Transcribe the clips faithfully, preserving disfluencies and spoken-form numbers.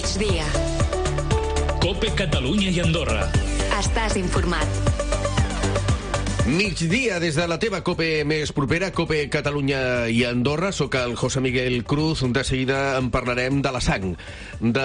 migdia. COPE Catalunya i Andorra. Estàs informat. Migdia des de la teva COPE més propera, COPE Catalunya i Andorra. Soc el José Miguel Cruz. De seguida en parlarem de la sang, de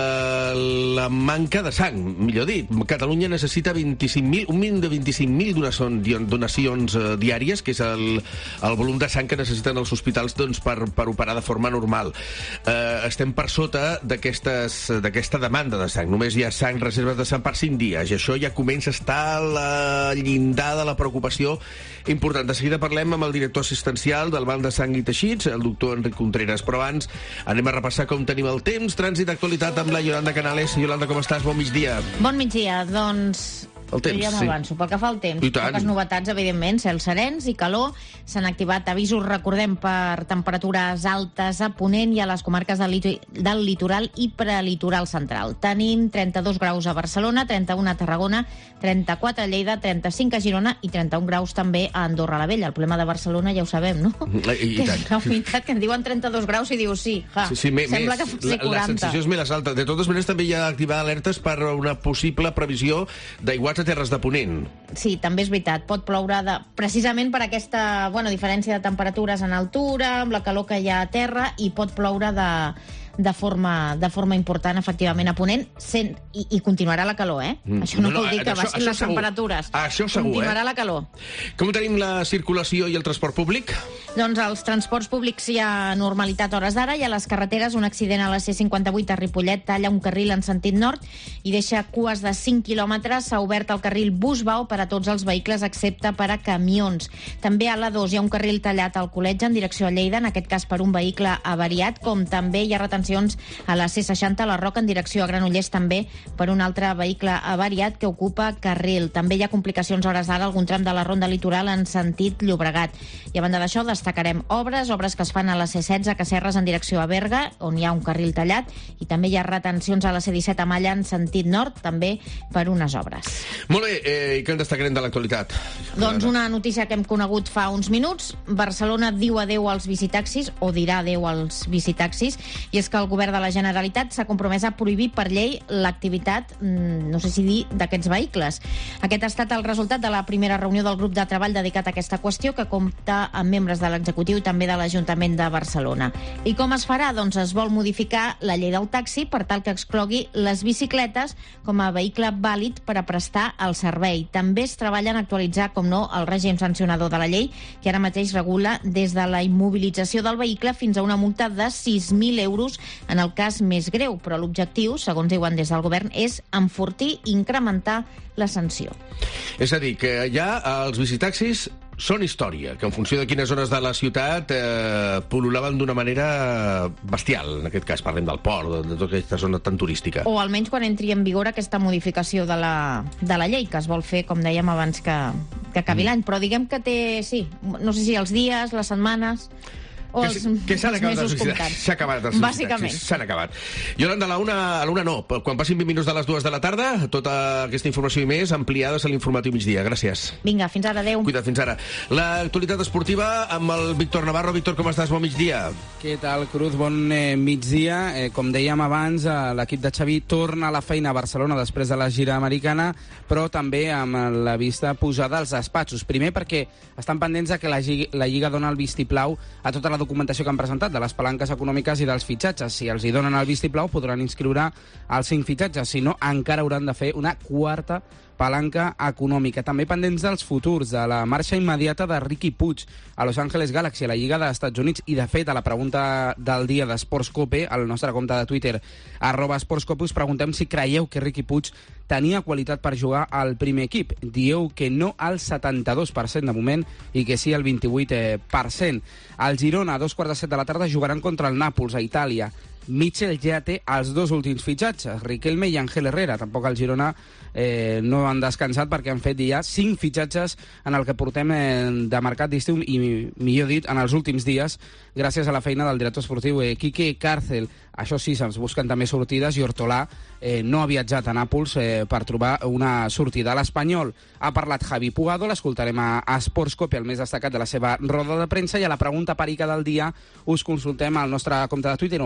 la manca de sang, millor dit. Catalunya necessita vint-i-cinc mil, un mínim de vint-i-cinc mil donacions, donacions eh, diàries, que és el, el volum de sang que necessiten els hospitals doncs, per, per operar de forma normal. Eh, estem per sota d'aquesta demanda de sang. Només hi ha sang, reserves de sang per cinc dies, i això ja comença a estar a la llindar de la preocupació important. De seguida parlem amb el director assistencial del Banc de Sang i Teixits, el doctor Enric Contreras. Però abans anem a repassar com tenim el temps. Trànsit d'actualitat amb la Yolanda Canales. Yolanda, com estàs? Bon migdia. Bon migdia. Doncs el temps, ja m'avanço. Sí. Pel que fa al temps, poques novetats, evidentment, cels serens i calor. S'han activat avisos, recordem, per temperatures altes a Ponent i a les comarques del, lit del litoral i prelitoral central. Tenim trenta-dos graus a Barcelona, trenta-un a Tarragona, trenta-quatre a Lleida, trenta-cinc a Girona i trenta-un graus també a Andorra la Vella. El problema de Barcelona ja ho sabem, no? I, i tant. La humitat, que en diuen trenta-dos graus i dius sí, ja, sí, sí, me, sembla més. que pot ser quaranta. La, la sensació és més alta. De totes maneres, també hi ha activat alertes per una possible previsió d'aiguats a Terres de Ponent. Sí, també és veritat. Pot ploure de, precisament per aquesta bueno, diferència de temperatures en altura, amb la calor que hi ha a terra, i pot ploure de, de, forma, de forma important, efectivament, a Ponent, sent, i, i continuarà la calor, eh? Mm. Això no, no vol dir que baixin les segur. temperatures. Això segur, continuarà eh? la calor. Com tenim la circulació i el transport públic? Doncs als transports públics hi ha normalitat a hores d'ara, i a les carreteres un accident a la C cinquanta-vuit a Ripollet talla un carril en sentit nord i deixa cues de cinc quilòmetres. S'ha obert el carril Bus-Bau per a tots els vehicles excepte per a camions. També a l'A dos hi ha un carril tallat al Col·legi en direcció a Lleida, en aquest cas per un vehicle avariat, com també hi ha retencions a la C seixanta a la Roca en direcció a Granollers, també per un altre vehicle avariat que ocupa carril. També hi ha complicacions a hores d'ara algun tram de la Ronda Litoral en sentit Llobregat. I a banda d'això, destacarem obres, obres que es fan a la C setze, Casserres en direcció a Berga, on hi ha un carril tallat, i també hi ha retencions a la C disset a Malla en sentit nord, també per unes obres. Molt bé, eh, i què en destacarem de l'actualitat? Doncs una notícia que hem conegut fa uns minuts. Barcelona diu adeu als bicitaxis, o dirà adeu als bicitaxis, i és que el govern de la Generalitat s'ha compromès a prohibir per llei l'activitat, no sé si dir, d'aquests vehicles. Aquest ha estat el resultat de la primera reunió del grup de treball dedicat a aquesta qüestió, que compta amb membres de l'executiu i també de l'Ajuntament de Barcelona. I com es farà? Doncs es vol modificar la llei del taxi per tal que exclogui les bicicletes com a vehicle vàlid per a prestar el servei. També es treballa en actualitzar, com no, el règim sancionador de la llei, que ara mateix regula des de la immobilització del vehicle fins a una multa de sis mil euros en el cas més greu, però l'objectiu, segons diuen des del govern, és enfortir i incrementar la sanció. És a dir, que ja els bicitaxis són història, que en funció de quines zones de la ciutat eh, pol·lulaven d'una manera bestial. En aquest cas parlem del port, de, de tota aquesta zona tan turística. O almenys quan entri en vigor aquesta modificació de la, de la llei, que es vol fer, com dèiem abans, que, que acabi mm. l'any. Però diguem que té, sí, no sé si els dies, les setmanes... o els, que s'han acabat els bicitaxis. S'ha acabat els bicitaxis. S'han acabat. Yolanda, a la una, a la una no. Quan passin vint minuts de les dues de la tarda, tota aquesta informació i més ampliades a l'informatiu migdia. Gràcies. Vinga, fins ara, adeu. Cuida't, fins ara. L'actualitat esportiva amb el Víctor Navarro. Víctor, com estàs? Bon migdia. Què tal, Cruz? Bon eh, migdia. Eh, com dèiem abans, eh, l'equip de Xavi torna a la feina a Barcelona després de la gira americana, però també amb la vista posada als despatxos. Primer perquè estan pendents de que la, la Lliga dona el vistiplau a tota la documentació que han presentat de les palanques econòmiques i dels fitxatges. Si els hi donen el vistiplau podran inscriure els cinc fitxatges, si no encara hauran de fer una quarta palanca econòmica. També pendents dels futurs, de la marxa immediata de Riqui Puig a Los Angeles Galaxy, a la Lliga dels Estats Units, i de fet a la pregunta del dia d'Esports Cope, al nostre compte de Twitter arroba Esports Cope, us preguntem si creieu que Riqui Puig tenia qualitat per jugar al primer equip. Dieu que no al setanta-dos per cent de moment i que sí al vint-i-vuit per cent. El Girona, a dos quarts de set de la tarda, jugaran contra el Nàpols, a Itàlia. Mitchell ja té els dos últims fitxatges, Riquelme i Ángel Herrera. Tampoc el Girona eh, no han descansat perquè han fet ja cinc fitxatges en el que portem eh, de mercat d'estiu i, millor dit, en els últims dies, gràcies a la feina del director esportiu eh, Quique Cárcel. Això sí, se'ns busquen també sortides i Hortolà eh, no ha viatjat a Nàpols eh, per trobar una sortida. A l'Espanyol ha parlat Javi Pugado, l'escoltarem a, a Esports Cope, el més destacat de la seva roda de premsa, i a la pregunta perica del dia us consultem al nostre compte de Twitter, on podeu votar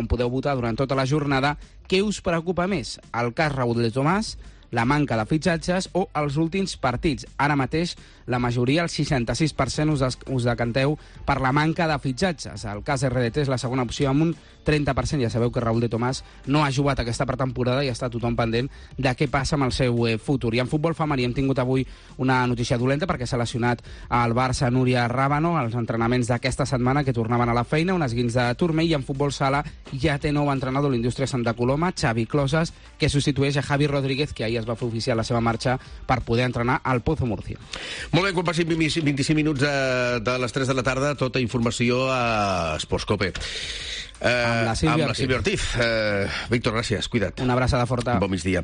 disputar durant tota la jornada. Què us preocupa més? El cas Raúl de Tomàs, la manca de fitxatges o els últims partits? Ara mateix la majoria, el seixanta-sis per cent, us, des, us decanteu per la manca de fitxatges. El cas R D T és la segona opció amb un trenta per cent. Ja sabeu que Raúl de Tomàs no ha jugat aquesta pretemporada i està tothom pendent de què passa amb el seu eh, futur. I en futbol femení hem tingut avui una notícia dolenta perquè s'ha lesionat al Barça Núria Rábano als entrenaments d'aquesta setmana que tornaven a la feina, un esguins de turmell. I en futbol sala ja té nou entrenador l'Indústria Santa Coloma, Xavi Closas, que substitueix a Javi Rodríguez, que ahir es va fer oficial la seva marxa per poder entrenar al Pozo Murcia. Molt bé, quan passin vint-i-cinc minuts de, de les tres de la tarda, tota informació a Esports-Cope. Eh, amb la Sílvia amb la Sílvia Ortiz. Eh, Víctor, gràcies, cuida't. Una abraçada forta. Bon migdia.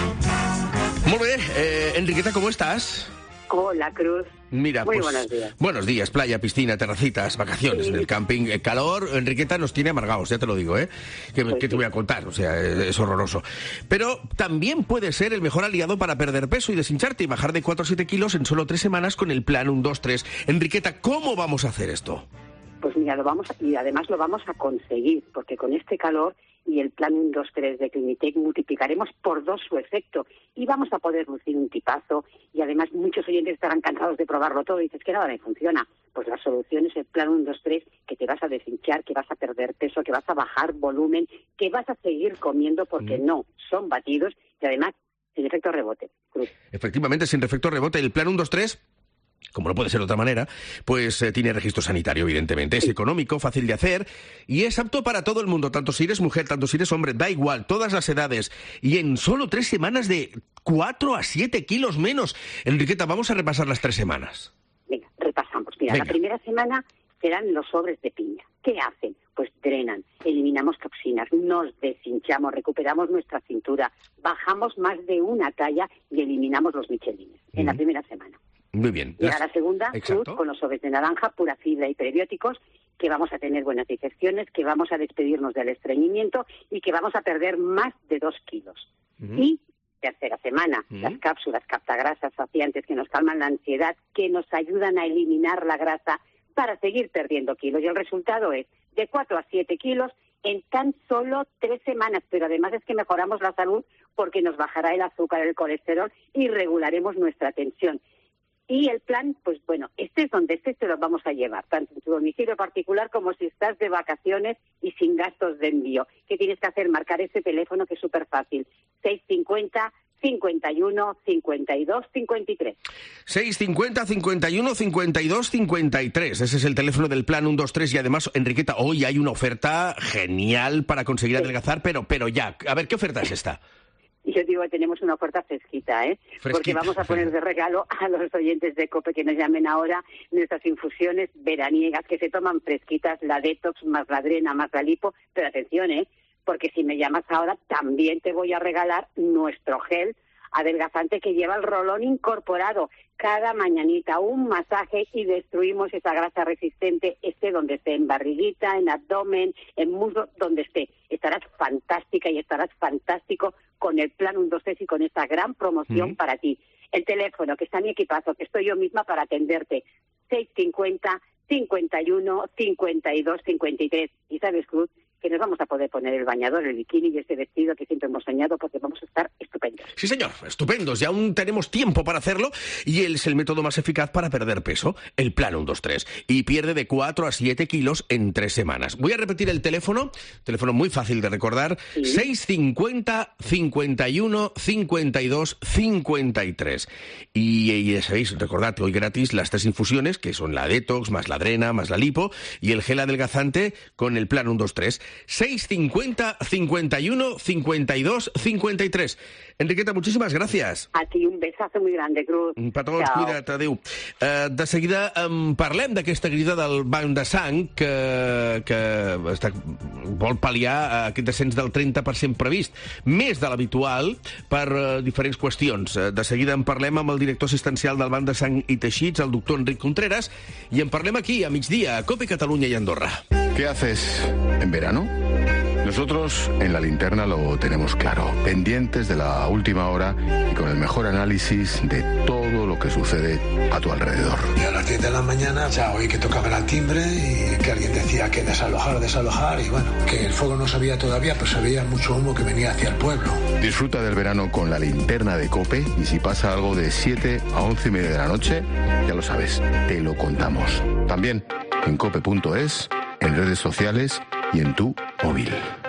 Molt bé, eh, Enriqueta, ¿cómo estás? Hola, Cruz. Mira, Muy pues, buenos días. Buenos días, playa, piscina, terracitas, vacaciones Sí. en el camping, eh, calor. Enriqueta nos tiene amargados, ya te lo digo, ¿eh? ¿Qué, Pues qué te sí. voy a contar? O sea, es, es horroroso. Pero también puede ser el mejor aliado para perder peso y deshincharte y bajar de cuatro a siete kilos en solo tres semanas con el plan uno dos tres. Enriqueta, ¿cómo vamos a hacer esto? Pues mira, lo vamos a, y además lo vamos a conseguir, porque con este calor y el plan uno dos tres de Clinitec multiplicaremos por dos su efecto y vamos a poder lucir un tipazo y además muchos oyentes estarán cansados de probarlo todo y dices que nada me funciona. Pues la solución es el plan uno dos tres, que te vas a deshinchar, que vas a perder peso, que vas a bajar volumen, que vas a seguir comiendo porque mm. no, son batidos y además sin efecto rebote. Cruz. Efectivamente, sin efecto rebote. El plan uno dos tres... como no puede ser de otra manera, pues eh, tiene registro sanitario, evidentemente. Es económico, fácil de hacer y es apto para todo el mundo, tanto si eres mujer, tanto si eres hombre, da igual, todas las edades. Y en solo tres semanas de cuatro a siete kilos menos. Enriqueta, vamos a repasar las tres semanas. Venga, repasamos. Mira, Venga. La primera semana serán los sobres de piña. ¿Qué hacen? Pues drenan, eliminamos toxinas, nos deshinchamos, recuperamos nuestra cintura, bajamos más de una talla y eliminamos los michelines mm. en la primera semana. Muy bien. Llega la segunda, Cruz, con los sobres de naranja, pura fibra y prebióticos, que vamos a tener buenas digestiones, que vamos a despedirnos del estreñimiento y que vamos a perder más de dos kilos. Uh-huh. Y tercera semana, uh-huh. las cápsulas captagrasas saciantes que nos calman la ansiedad, que nos ayudan a eliminar la grasa para seguir perdiendo kilos. Y el resultado es de cuatro a siete kilos en tan solo tres semanas. Pero además es que mejoramos la salud porque nos bajará el azúcar, el colesterol y regularemos nuestra tensión. Y el plan, pues bueno, este es donde estés, te lo vamos a llevar, tanto en tu domicilio particular como si estás de vacaciones y sin gastos de envío. ¿Qué tienes que hacer? Marcar ese teléfono que es súper fácil, seis cincuenta, cincuenta y uno, cincuenta y dos, cincuenta y tres. seis cincuenta, cincuenta y uno, cincuenta y dos, cincuenta y tres. Ese es el teléfono del plan uno dos tres y además, Enriqueta, hoy hay una oferta genial para conseguir sí. adelgazar, pero, pero ya. A ver, ¿qué oferta es esta? Y yo digo que tenemos una oferta fresquita, ¿eh? Fresquita. Porque vamos a poner de regalo a los oyentes de COPE que nos llamen ahora nuestras infusiones veraniegas que se toman fresquitas, la detox más la drena más la lipo. Pero atención, ¿eh? Porque si me llamas ahora también te voy a regalar nuestro gel adelgazante que lleva el rolón incorporado. Cada mañanita un masaje y destruimos esa grasa resistente, esté donde esté, en barriguita, en abdomen, en muslo, donde esté. Estarás fantástica y estarás fantástico con el plan uno dos tres y con esta gran promoción mm. para ti. El teléfono, que está mi equipazo, que estoy yo misma para atenderte, seis cincuenta, cincuenta y uno, cincuenta y dos, cincuenta y tres. Y sabes, Cruz, que nos vamos a poder poner el bañador, el bikini y ese vestido que siempre hemos soñado porque vamos a estar estupendos. Sí, señor, estupendos. Y aún tenemos tiempo para hacerlo y es el método más eficaz para perder peso, el plan uno dos tres. Y pierde de cuatro a siete kilos en tres semanas. Voy a repetir el teléfono, teléfono muy fácil de recordar, ¿sí? seis cincuenta, cincuenta y uno, cincuenta y dos, cincuenta y tres. Y, y ya sabéis, recordad hoy gratis las tres infusiones, que son la detox, más la drena, más la lipo, y el gel adelgazante con el plan uno dos tres. seis cincuenta, cincuenta y uno, cincuenta y dos, cincuenta y tres. Enriqueta, muchísimas gracias. A ti un besazo muy grande, Cruz. Per tots, cuida't, adéu. Uh, de seguida um, parlem d'aquesta crida del Banc de Sang que, que està, vol pal·liar aquest descens del trenta per cent previst, més de l'habitual, per uh, diferents qüestions. Uh, de seguida en parlem amb el director assistencial del Banc de Sang i Teixits, el doctor Enric Contreras, i en parlem aquí, a migdia, a COPE Catalunya i Andorra. ¿Qué haces en verano? Nosotros en La Linterna lo tenemos claro, pendientes de la última hora y con el mejor análisis de todo lo que sucede a tu alrededor. Y a las diez de la mañana ya oí que tocaba el timbre y que alguien decía que desalojar, desalojar, y bueno, que el fuego no se veía todavía, pero se veía mucho humo que venía hacia el pueblo. Disfruta del verano con La Linterna de COPE, y si pasa algo de siete a once y media de la noche, ya lo sabes, te lo contamos. También en cope punto es, en redes sociales y en tu móvil.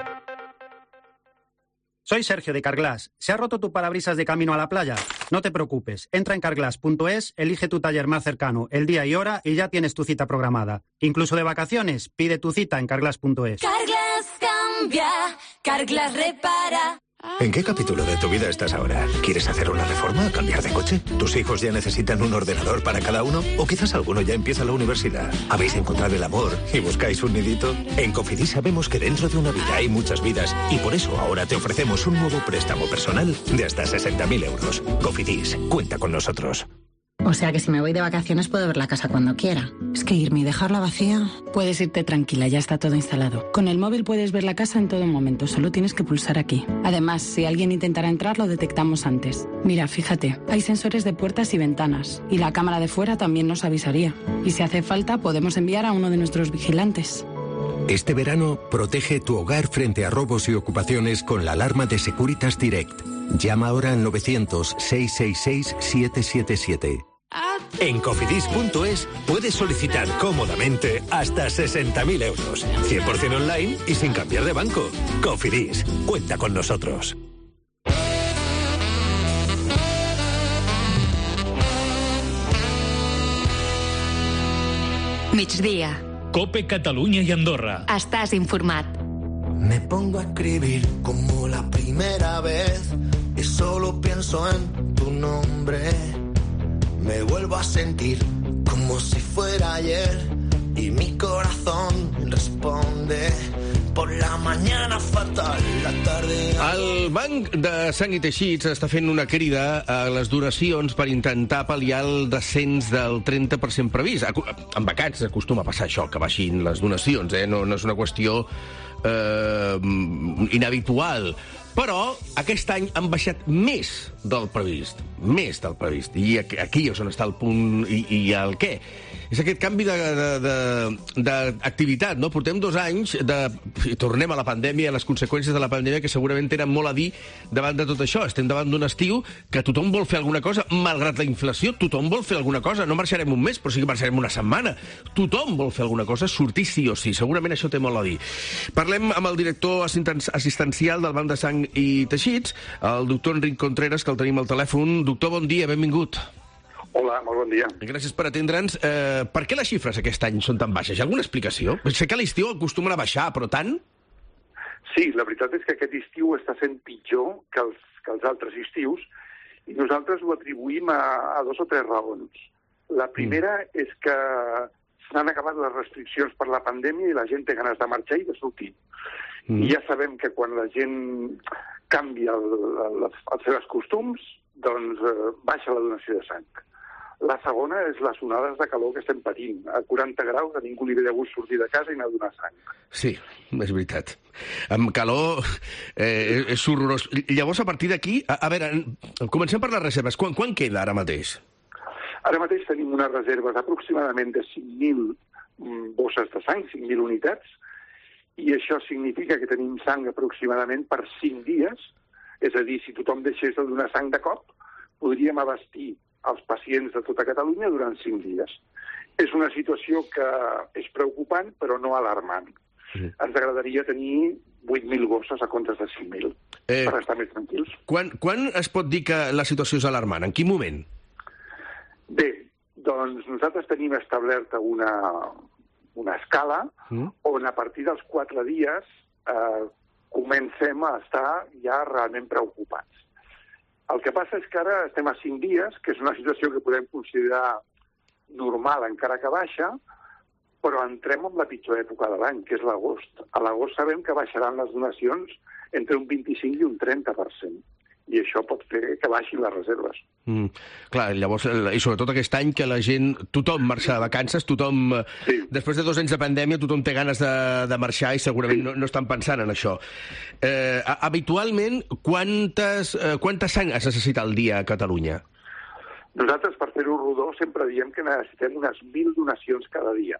Soy Sergio de Carglass. ¿Se ha roto tu parabrisas de camino a la playa? No te preocupes. Entra en carglass punto es, elige tu taller más cercano, el día y hora, y ya tienes tu cita programada. Incluso de vacaciones, pide tu cita en carglass punto es. Carglass cambia, Carglass repara. ¿En qué capítulo de tu vida estás ahora? ¿Quieres hacer una reforma o cambiar de coche? ¿Tus hijos ya necesitan un ordenador para cada uno? ¿O quizás alguno ya empieza la universidad? ¿Habéis encontrado el amor y buscáis un nidito? En Cofidis sabemos que dentro de una vida hay muchas vidas y por eso ahora te ofrecemos un nuevo préstamo personal de hasta sesenta mil euros. Cofidis, cuenta con nosotros. O sea que si me voy de vacaciones puedo ver la casa cuando quiera. Es que irme y dejarla vacía... Puedes irte tranquila, ya está todo instalado. Con el móvil puedes ver la casa en todo momento, solo tienes que pulsar aquí. Además, si alguien intentara entrar, lo detectamos antes. Mira, fíjate, hay sensores de puertas y ventanas, y la cámara de fuera también nos avisaría. Y si hace falta, podemos enviar a uno de nuestros vigilantes. Este verano, protege tu hogar frente a robos y ocupaciones con la alarma de Securitas Direct. Llama ahora al novecientos, seiscientos sesenta y seis, setecientos setenta y siete. En cofidis punto es puedes solicitar cómodamente hasta sesenta mil euros. cien por ciento online y sin cambiar de banco. Cofidis, cuenta con nosotros. Migdia. Cope Catalunya y Andorra. Estàs informat. Me pongo a escribir como la primera vez y solo pienso en tu nombre. Me vuelvo a sentir como si fuera ayer y mi corazón responde por la mañana fatal, la tarde... El Banc de Sang i Teixits està fent una crida a les donacions per intentar pal·liar el descens del trenta per cent previst. En becats acostuma a passar això, que baixin les donacions, eh? no, no és una qüestió eh, inhabitual. Però aquest any han baixat més del previst, més del previst. I aquí és on està el punt i, i el què. És aquest canvi d'activitat, no? Portem dos anys, de, i tornem a la pandèmia, a les conseqüències de la pandèmia, que segurament tenen molt a dir davant de tot això. Estem davant d'un estiu que tothom vol fer alguna cosa, malgrat la inflació, tothom vol fer alguna cosa. No marxarem un mes, però sí que marxarem una setmana. Tothom vol fer alguna cosa, sortir sí o sí. Segurament això té molt a dir. Parlem amb el director assistencial del Banc de Sang i Teixits, el doctor Enric Contreras, que el tenim al telèfon. Doctor, bon dia, benvingut. Hola, molt bon dia. Gràcies per atendre'ns. Eh, per què les xifres aquest any són tan baixes? Hi ha alguna explicació? Sé que a l'estiu acostumen a baixar, però tant? Sí, la veritat és que aquest estiu està sent pitjor que els, que els altres estius i nosaltres ho atribuïm a, a dos o tres raons. La primera mm. és que s'han acabat les restriccions per la pandèmia i la gent té ganes de marxar i de sortir. Mm. I ja sabem que quan la gent canvia el, el, els seus costums, doncs eh, baixa la donació de sang. La segona és les onades de calor que estem patint. A quaranta graus a ningú li ve de gust sortir de casa i anar a donar sang. Sí, és veritat. Amb calor eh, és horrorós. Llavors, a partir d'aquí, a, a veure, comencem per les reserves. Quan, quan queda ara mateix? Ara mateix tenim unes reserves aproximadament de cinc mil bosses de sang, cinc mil unitats, i això significa que tenim sang aproximadament per cinc dies. És a dir, si tothom deixés de donar sang de cop, podríem abastir els pacients de tota Catalunya durant cinc dies. És una situació que és preocupant, però no alarmant. Sí. Ens agradaria tenir vuit mil bosses a comptes de cinc mil, eh, per estar més tranquils. Quan, quan es pot dir que la situació és alarmant? En quin moment? Bé, doncs nosaltres tenim establerta una, una escala mm. on a partir dels quatre dies eh, comencem a estar ja realment preocupats. El que passa és que ara estem a cinc dies, que és una situació que podem considerar normal encara que baixa, però entrem en la pitjor època de l'any, que és l'agost. A l'agost sabem que baixaran les donacions entre un vint-i-cinc i un trenta per cent. i això pot fer que baixin les reserves. Mm. Clar, llavors, i sobretot aquest any que la gent, tothom marxa de vacances, tothom, sí. després de dos anys de pandèmia, tothom té ganes de, de marxar i segurament sí. no, no estan pensant en això. Eh, habitualment, quantes, eh, quanta sang es necessita al dia a Catalunya? Nosaltres, per fer-ho rodó, sempre diem que necessitem unes mil donacions cada dia.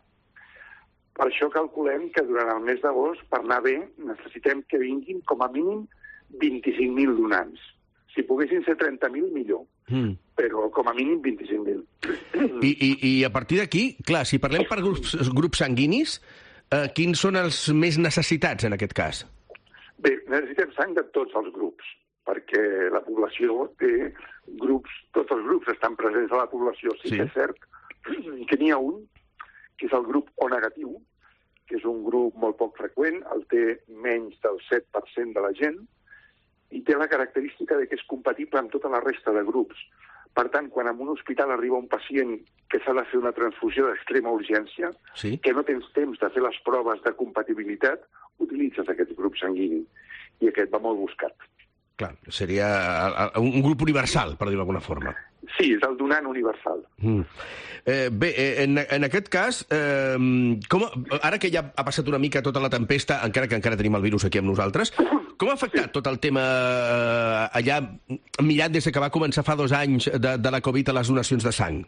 Per això calculem que durant el mes d'agost, per anar bé, necessitem que vinguin com a mínim vint-i-cinc mil donants. Si poguessin ser trenta mil, millor. Mm. Però com a mínim vint-i-cinc mil. I, i, I a partir d'aquí, clar, si parlem per grups, grups sanguinis, eh, quins són els més necessitats en aquest cas? Bé, necessitem sang de tots els grups, perquè la població té grups, tots els grups estan presents a la població. Sí, sí. Que és cert que n'hi ha un, que és el grup O negatiu, que és un grup molt poc freqüent, el té menys del set per cent de la gent, i té la característica de que és compatible amb tota la resta de grups. Per tant, quan en un hospital arriba un pacient que s'ha de fer una transfusió d'extrema urgència, sí. que no tens temps de fer les proves de compatibilitat, utilitzes aquest grup sanguini. I aquest va molt buscat. Clar, seria un grup universal, per dir-ho d'alguna forma. Sí, és el donant universal. Mm. Eh, bé, en, en aquest cas, eh, com, ara que ja ha passat una mica tota la tempesta, encara que encara tenim el virus aquí amb nosaltres, com ha afectat tot el tema eh, allà, mirat des que va començar fa dos anys de, de la Covid a les donacions de sang?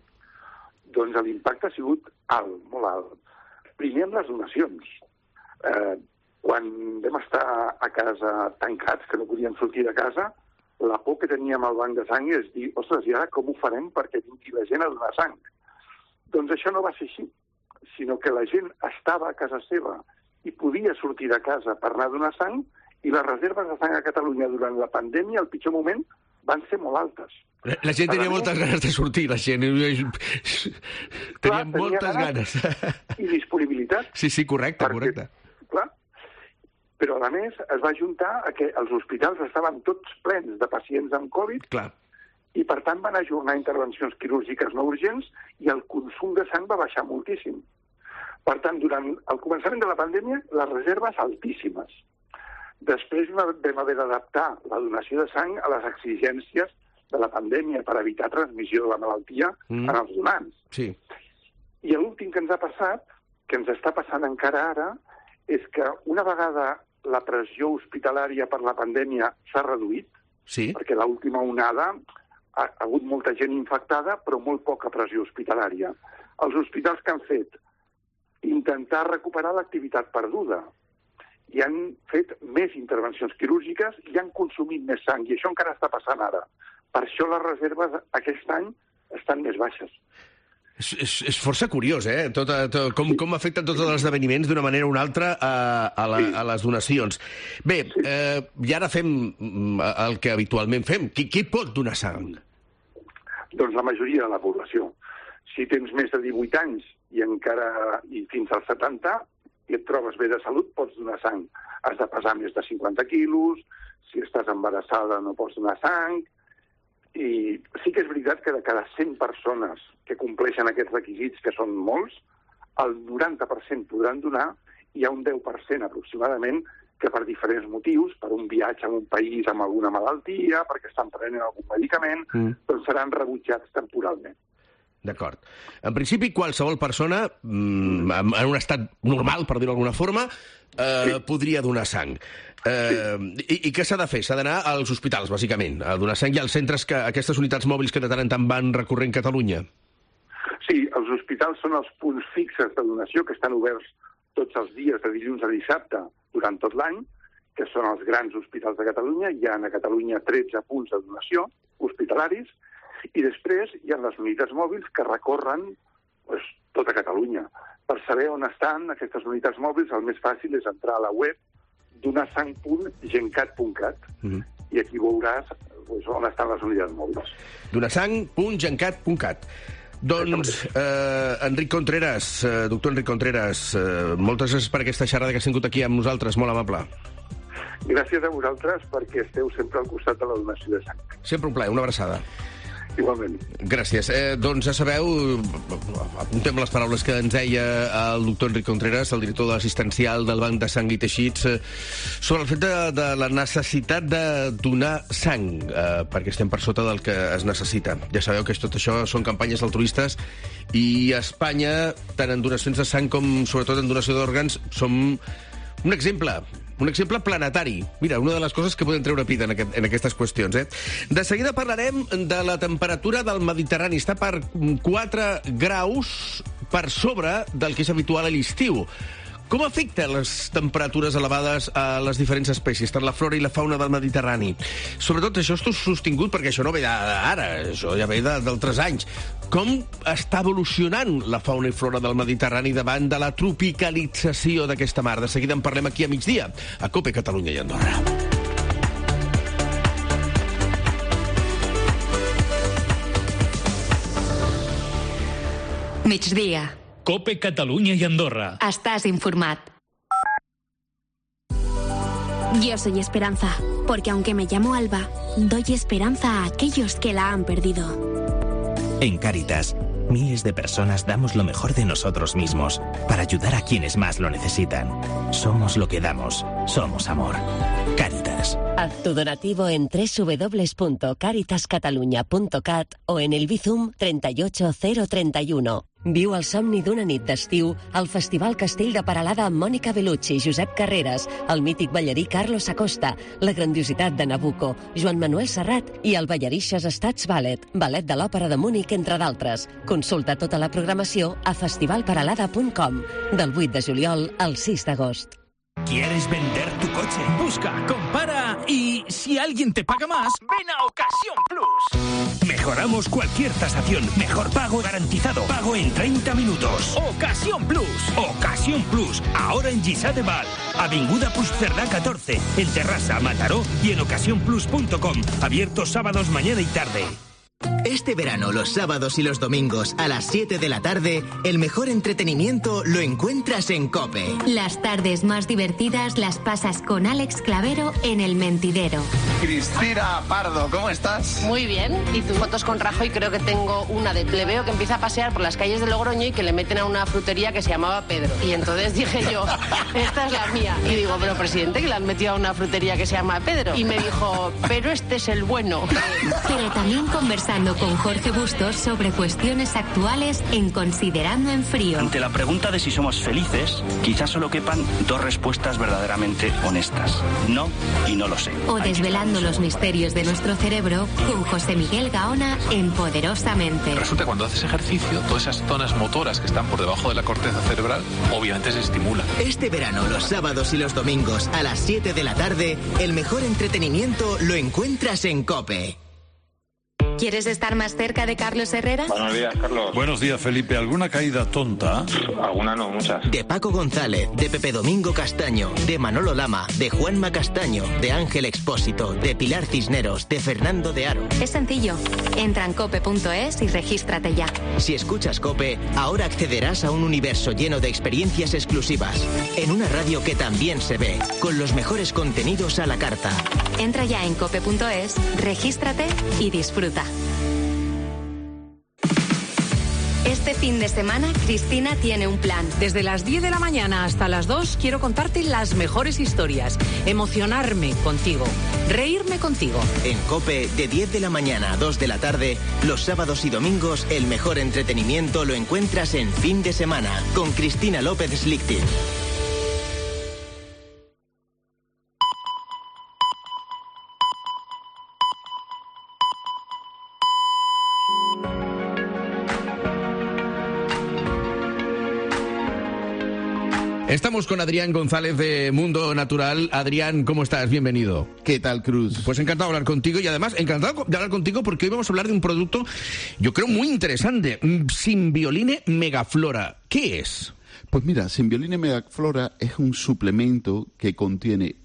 Doncs l'impacte ha sigut alt, molt alt. Primer amb les donacions. Eh, quan vam estar a casa tancats, que no podíem sortir de casa, la por que teníem al banc de sang és dir, ostres, i ara com ho farem perquè vingui la gent a donar sang? Doncs això no va ser així, sinó que la gent estava a casa seva i podia sortir de casa per anar a donar sang, i les reserves de sang a Catalunya durant la pandèmia, al pitjor moment, van ser molt altes. La, la gent tenia moltes ganes de sortir, la gent. Tenia moltes ganes. I disponibilitat. Sí, sí, correcte, perquè, correcte. Clar, però, a més, es va ajuntar a que els hospitals estaven tots plens de pacients amb Covid. Clar. I, per tant, van ajornar intervencions quirúrgiques no urgents i el consum de sang va baixar moltíssim. Per tant, durant el començament de la pandèmia, les reserves altíssimes. Després vam haver d'adaptar la donació de sang a les exigències de la pandèmia per evitar transmissió de la malaltia mm. en els donants. Sí. I l'últim que ens ha passat, que ens està passant encara ara, és que una vegada la pressió hospitalària per la pandèmia s'ha reduït, sí. perquè l'última onada ha, ha hagut molta gent infectada, però molt poca pressió hospitalària. Els hospitals que han fet intentar recuperar l'activitat perduda i han fet més intervencions quirúrgiques i han consumit més sang, i això encara està passant ara. Per això les reserves aquest any estan més baixes. És, és, és força curiós, eh? Tot, tot, com, com afecten tots els esdeveniments d'una manera o una altra a, a, la, a les donacions. Bé, eh, i ara fem el que habitualment fem. Qui, qui pot donar sang? Doncs la majoria de la població. Si tens més de divuit anys i encara i fins als setanta i et trobes bé de salut, pots donar sang. Has de pesar més de cinquanta quilos, si estàs embarassada no pots donar sang. I sí que és veritat que de cada cent persones que compleixen aquests requisits, que són molts, el noranta per cent podran donar, i hi ha un deu per cent aproximadament que per diferents motius, per un viatge a un país amb alguna malaltia, perquè estan prenent algun medicament, mm. doncs seran rebutjats temporalment. D'acord. En principi, qualsevol persona, en un estat normal, per dir-ho d'alguna forma, eh, sí. podria donar sang. Eh, sí. i, I què s'ha de fer? S'ha d'anar als hospitals, bàsicament, a donar sang, i als centres, que aquestes unitats mòbils que de tant en tant van recorrent Catalunya? Sí, els hospitals són els punts fixes de donació que estan oberts tots els dies, de dilluns a dissabte, durant tot l'any, que són els grans hospitals de Catalunya. Hi ha a Catalunya tretze punts de donació hospitalaris, i després hi ha les unitats mòbils que recorren pues, tota Catalunya. Per saber on estan aquestes unitats mòbils, el més fàcil és entrar a la web donasang punt gencat punt cat mm-hmm. i aquí veuràs pues, on estan les unitats mòbils. donasang punt gencat punt cat. Doncs, eh, Enric Contreras, eh, doctor Enric Contreras, eh, moltes gràcies per aquesta xerrada que has tingut aquí amb nosaltres, molt amable. Gràcies a vosaltres perquè esteu sempre al costat de la donació de sang. Sempre un plaer, una abraçada. Igualment. Gràcies. Eh, doncs ja sabeu, apuntem les paraules que ens deia el doctor Enric Contreras, el director de l'assistencial del Banc de Sang i Teixits, eh, sobre el fet de, de la necessitat de donar sang, eh, perquè estem per sota del que es necessita. Ja sabeu que tot això són campanyes altruistes i a Espanya, tant en donacions de sang com sobretot en donació d'òrgans, som un exemple. Un exemple planetari. Mira, una de les coses que podem treure pita en, aquest, en aquestes qüestions, eh? De seguida parlarem de la temperatura del Mediterrani. Està per quatre graus per sobre del que és habitual a l'estiu. Com afecta les temperatures elevades a les diferents espècies, tant la flora i la fauna del Mediterrani? Sobretot això és sostingut, perquè això no ve d'ara, això ja ve d'altres anys. Com està evolucionant la fauna i flora del Mediterrani davant de la tropicalització d'aquesta mar? De seguida en parlem aquí a migdia, a COPE Catalunya i Andorra. Migdia. COPE Catalunya y Andorra. Estás informat. Yo soy Esperanza, porque aunque me llamo Alba, doy esperanza a aquellos que la han perdido. En Cáritas, miles de personas damos lo mejor de nosotros mismos para ayudar a quienes más lo necesitan. Somos lo que damos. Somos amor. Cáritas. Haz tu donativo en doble u doble u doble u punto caritas catalunya punto cat o en el Bizum trenta y ocho cero treinta y uno. Viu el somni d'una nit d'estiu al Festival Castell de Peralada amb Mònica Bellucci, Josep Carreras, el mític ballarí Carlos Acosta, la grandiositat de Nabucco, Joan Manuel Serrat i el Ballarixes Stats Ballet, ballet de l'Òpera de Múnich, entre d'altres. Consulta tota la programació a festival peralada punt com, del vuit de juliol al sis d'agost. ¿Quieres vender tu coche? Busca, compara y si alguien te paga más, ven a Ocasión Plus. Mejoramos cualquier tasación. Mejor pago garantizado. Pago en treinta minutos. Ocasión Plus. Ocasión Plus. Ahora en Lliçà de Val. Avinguda Puigcerdà catorce. En Terrassa, Mataró y en ocasión plus punto com. Abiertos sábados, mañana y tarde. Este verano, los sábados y los domingos, a las siete de la tarde, el mejor entretenimiento lo encuentras en COPE. Las tardes más divertidas las pasas con Alex Clavero en El Mentidero. Cristina Pardo, ¿cómo estás? Muy bien. Y tus fotos con Rajoy creo que tengo una de... Le veo que empieza a pasear por las calles de Logroño y que le meten a una frutería que se llamaba Pedro. Y entonces dije yo, esta es la mía. Y digo, pero presidente, que le han metido a una frutería que se llama Pedro. Y me dijo, pero este es el bueno. Pero también conversando con Jorge Bustos sobre cuestiones actuales en Considerando en Frío. Ante la pregunta de si somos felices, quizás solo quepan dos respuestas verdaderamente honestas. No y no lo sé. O desvelando los misterios de nuestro cerebro con José Miguel Gaona en Poderosamente. Resulta que cuando haces ejercicio, todas esas zonas motoras que están por debajo de la corteza cerebral, obviamente se estimulan. Este verano, los sábados y los domingos, a las siete de la tarde, el mejor entretenimiento lo encuentras en COPE. ¿Quieres estar más cerca de Carlos Herrera? Buenos días, Carlos. Buenos días, Felipe. ¿Alguna caída tonta? Alguna no, muchas. De Paco González, de Pepe Domingo Castaño, de Manolo Lama, de Juanma Castaño, de Ángel Expósito, de Pilar Cisneros, de Fernando de Aro. Es sencillo. Entra en cope punto es y regístrate ya. Si escuchas COPE, ahora accederás a un universo lleno de experiencias exclusivas. En una radio que también se ve, con los mejores contenidos a la carta. Entra ya en cope punto es, regístrate y disfruta. Este fin de semana, Cristina tiene un plan. Desde las diez de la mañana hasta las dos quiero contarte las mejores historias, emocionarme contigo, reírme contigo. En COPE, de diez de la mañana a dos de la tarde, los sábados y domingos, el mejor entretenimiento lo encuentras en Fin de Semana, con Cristina López Slichting. Estamos con Adrián González de Mundo Natural. Adrián, ¿cómo estás? Bienvenido. ¿Qué tal, Cruz? Pues encantado de hablar contigo y además encantado de hablar contigo porque hoy vamos a hablar de un producto, yo creo, muy interesante. Symbioline Megaflora. ¿Qué es? Pues mira, Symbioline Megaflora es un suplemento que contiene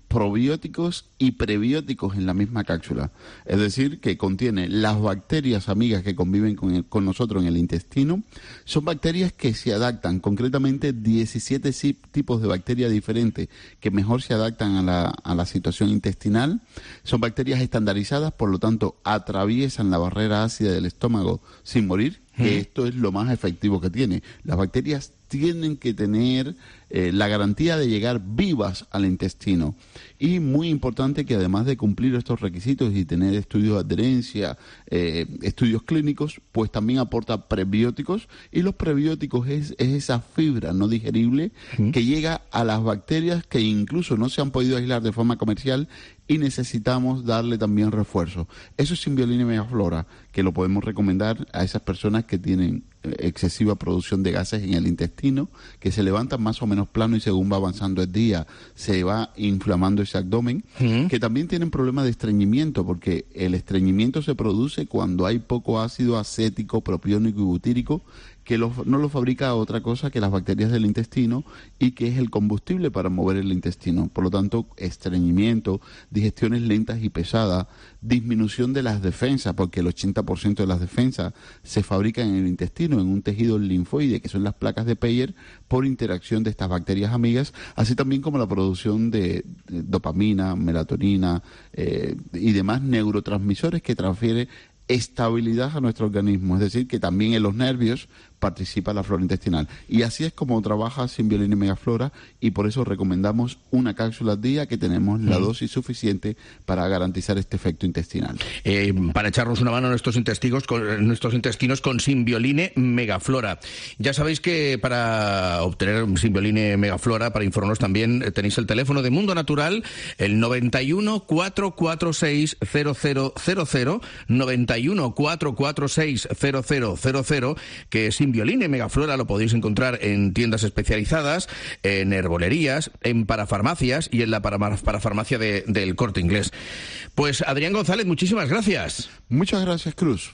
probióticos y prebióticos en la misma cápsula. Es decir, que contiene las bacterias amigas que conviven con, el, con nosotros en el intestino. Son bacterias que se adaptan, concretamente diecisiete tipos de bacterias diferentes que mejor se adaptan a la, a la situación intestinal. Son bacterias estandarizadas, por lo tanto, atraviesan la barrera ácida del estómago sin morir, que esto es lo más efectivo que tiene. Las bacterias tienen que tener eh, la garantía de llegar vivas al intestino. Y muy importante que además de cumplir estos requisitos y tener estudios de adherencia, eh, estudios clínicos, pues también aporta prebióticos, y los prebióticos es, es esa fibra no digerible ¿Mm? que llega a las bacterias que incluso no se han podido aislar de forma comercial y necesitamos darle también refuerzo. Eso es Symbiolina Megaflora, que lo podemos recomendar a esas personas que tienen excesiva producción de gases en el intestino, que se levantan más o menos plano y según va avanzando el día se va inflamando ese abdomen, uh-huh. que también tienen problemas de estreñimiento, porque el estreñimiento se produce cuando hay poco ácido acético, propiónico y butírico, que lo, no lo fabrica otra cosa que las bacterias del intestino y que es el combustible para mover el intestino. Por lo tanto, estreñimiento, digestiones lentas y pesadas, disminución de las defensas, porque el ochenta por ciento de las defensas se fabrican en el intestino, en un tejido linfoide, que son las placas de Peyer, por interacción de estas bacterias amigas, así también como la producción de, de dopamina, melatonina eh, y demás neurotransmisores que transfiere estabilidad a nuestro organismo, es decir, que también en los nervios participa la flora intestinal. Y así es como trabaja Symbiolina Megaflora, y por eso recomendamos una cápsula al día, que tenemos la mm. dosis suficiente para garantizar este efecto intestinal. Eh, para echarnos una mano a nuestros intestinos con, nuestros intestinos con Symbiolina Megaflora. Ya sabéis que para obtener Symbiolina Megaflora, para informarnos también, tenéis el teléfono de Mundo Natural, el noventa y uno, cuatrocientos cuarenta y seis, cero cero cero cero, noventa y uno, cuatrocientos cuarenta y seis, cero cero cero cero, que es Symbiolina Megaflora lo podéis encontrar en tiendas especializadas, en herbolerías, en parafarmacias y en la para, parafarmacia de, del Corte Inglés. Pues Adrián González, muchísimas gracias. Muchas gracias, Cruz.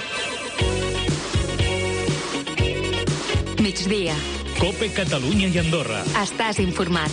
Migdia. Cope Catalunya i Andorra. Estàs informat.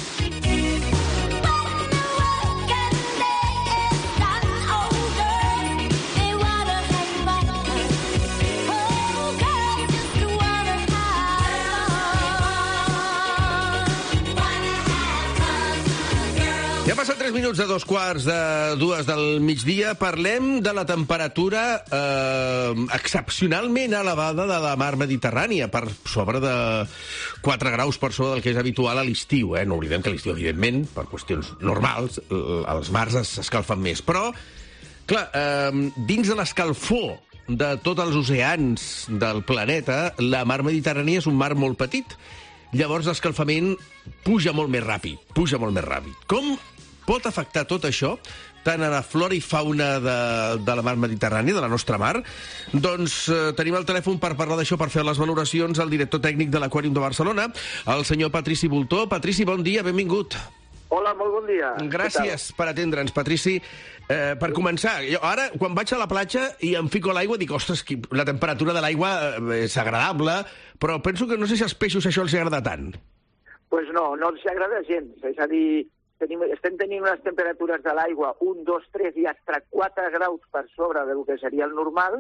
Ja passen tres minuts de dos quarts de dues del migdia. Parlem de la temperatura eh, excepcionalment elevada de la mar Mediterrània, per sobre de quatre graus per sobre del que és habitual a l'estiu. Eh? No oblidem que a l'estiu, evidentment, per qüestions normals, els mars s'escalfen més. Però, clar, eh, dins de l'escalfor de tots els oceans del planeta, la mar Mediterrània és un mar molt petit. Llavors l'escalfament puja molt més ràpid, puja molt més ràpid. Com pot afectar tot això tant a la flora i fauna de, de la mar Mediterrània, de la nostra mar? Doncs eh, tenim el telèfon per parlar d'això, per fer les valoracions, el director tècnic de l'Aquàrium de Barcelona, el senyor Patrici Bultó. Patrici, bon dia, benvingut. Hola, molt bon dia. Gràcies per atendre'ns, Patrici. Eh, per començar, jo ara, quan vaig a la platja i em fico a l'aigua, dic, ostres, la temperatura de l'aigua és agradable, però penso que no sé si als peixos això els agrada tant. Doncs pues no, no els agrada gens. És a dir, tenim, estem tenint unes temperatures de l'aigua un, dos, tres i fins quatre graus per sobre del que seria el normal.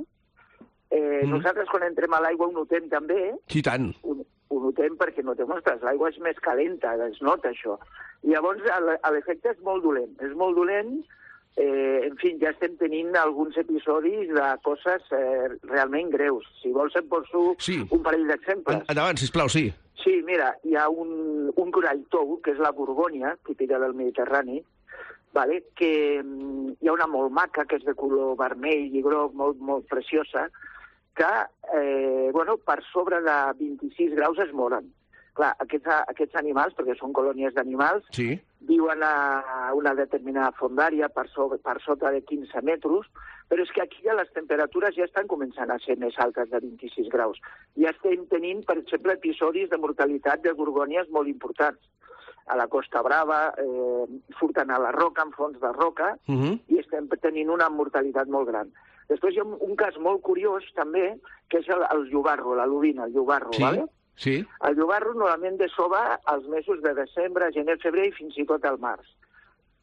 Eh, mm. Nosaltres, quan entrem a l'aigua, ho notem també. Sí, tant. Ho, ho notem perquè notem, ostres, l'aigua és més calenta, es nota això. I llavors l'efecte és molt dolent. És molt dolent. Eh, en fi, ja estem tenint alguns episodis de coses eh, realment greus. Si vols et poso sí. un parell d'exemples. Endavant, sisplau, sí. Sí, mira, hi ha un, un corall tou, que és la gorgònia, típica del Mediterrani, vale? Que hi ha una molt maca, que és de color vermell i groc, molt, molt preciosa, que eh, bueno, per sobre de vint-i-sis graus es moren. Clar, aquests, aquests animals, perquè són colònies d'animals, sí. viuen a una determinada fondària per, sobre, per sota de quinze metres, però és que aquí ja les temperatures ja estan començant a ser més altes de vint-i-sis graus. Ja estem tenint, per exemple, episodis de mortalitat de gorgònies molt importants. A la Costa Brava eh, surten a la roca, en fons de roca, uh-huh. i estem tenint una mortalitat molt gran. Després hi ha un, un cas molt curiós, també, que és el, el llobarro, la lubina, el llobarro, sí. ¿vale? Sí. El llobarro normalment desova als mesos de desembre, gener, febrer i fins i tot al març.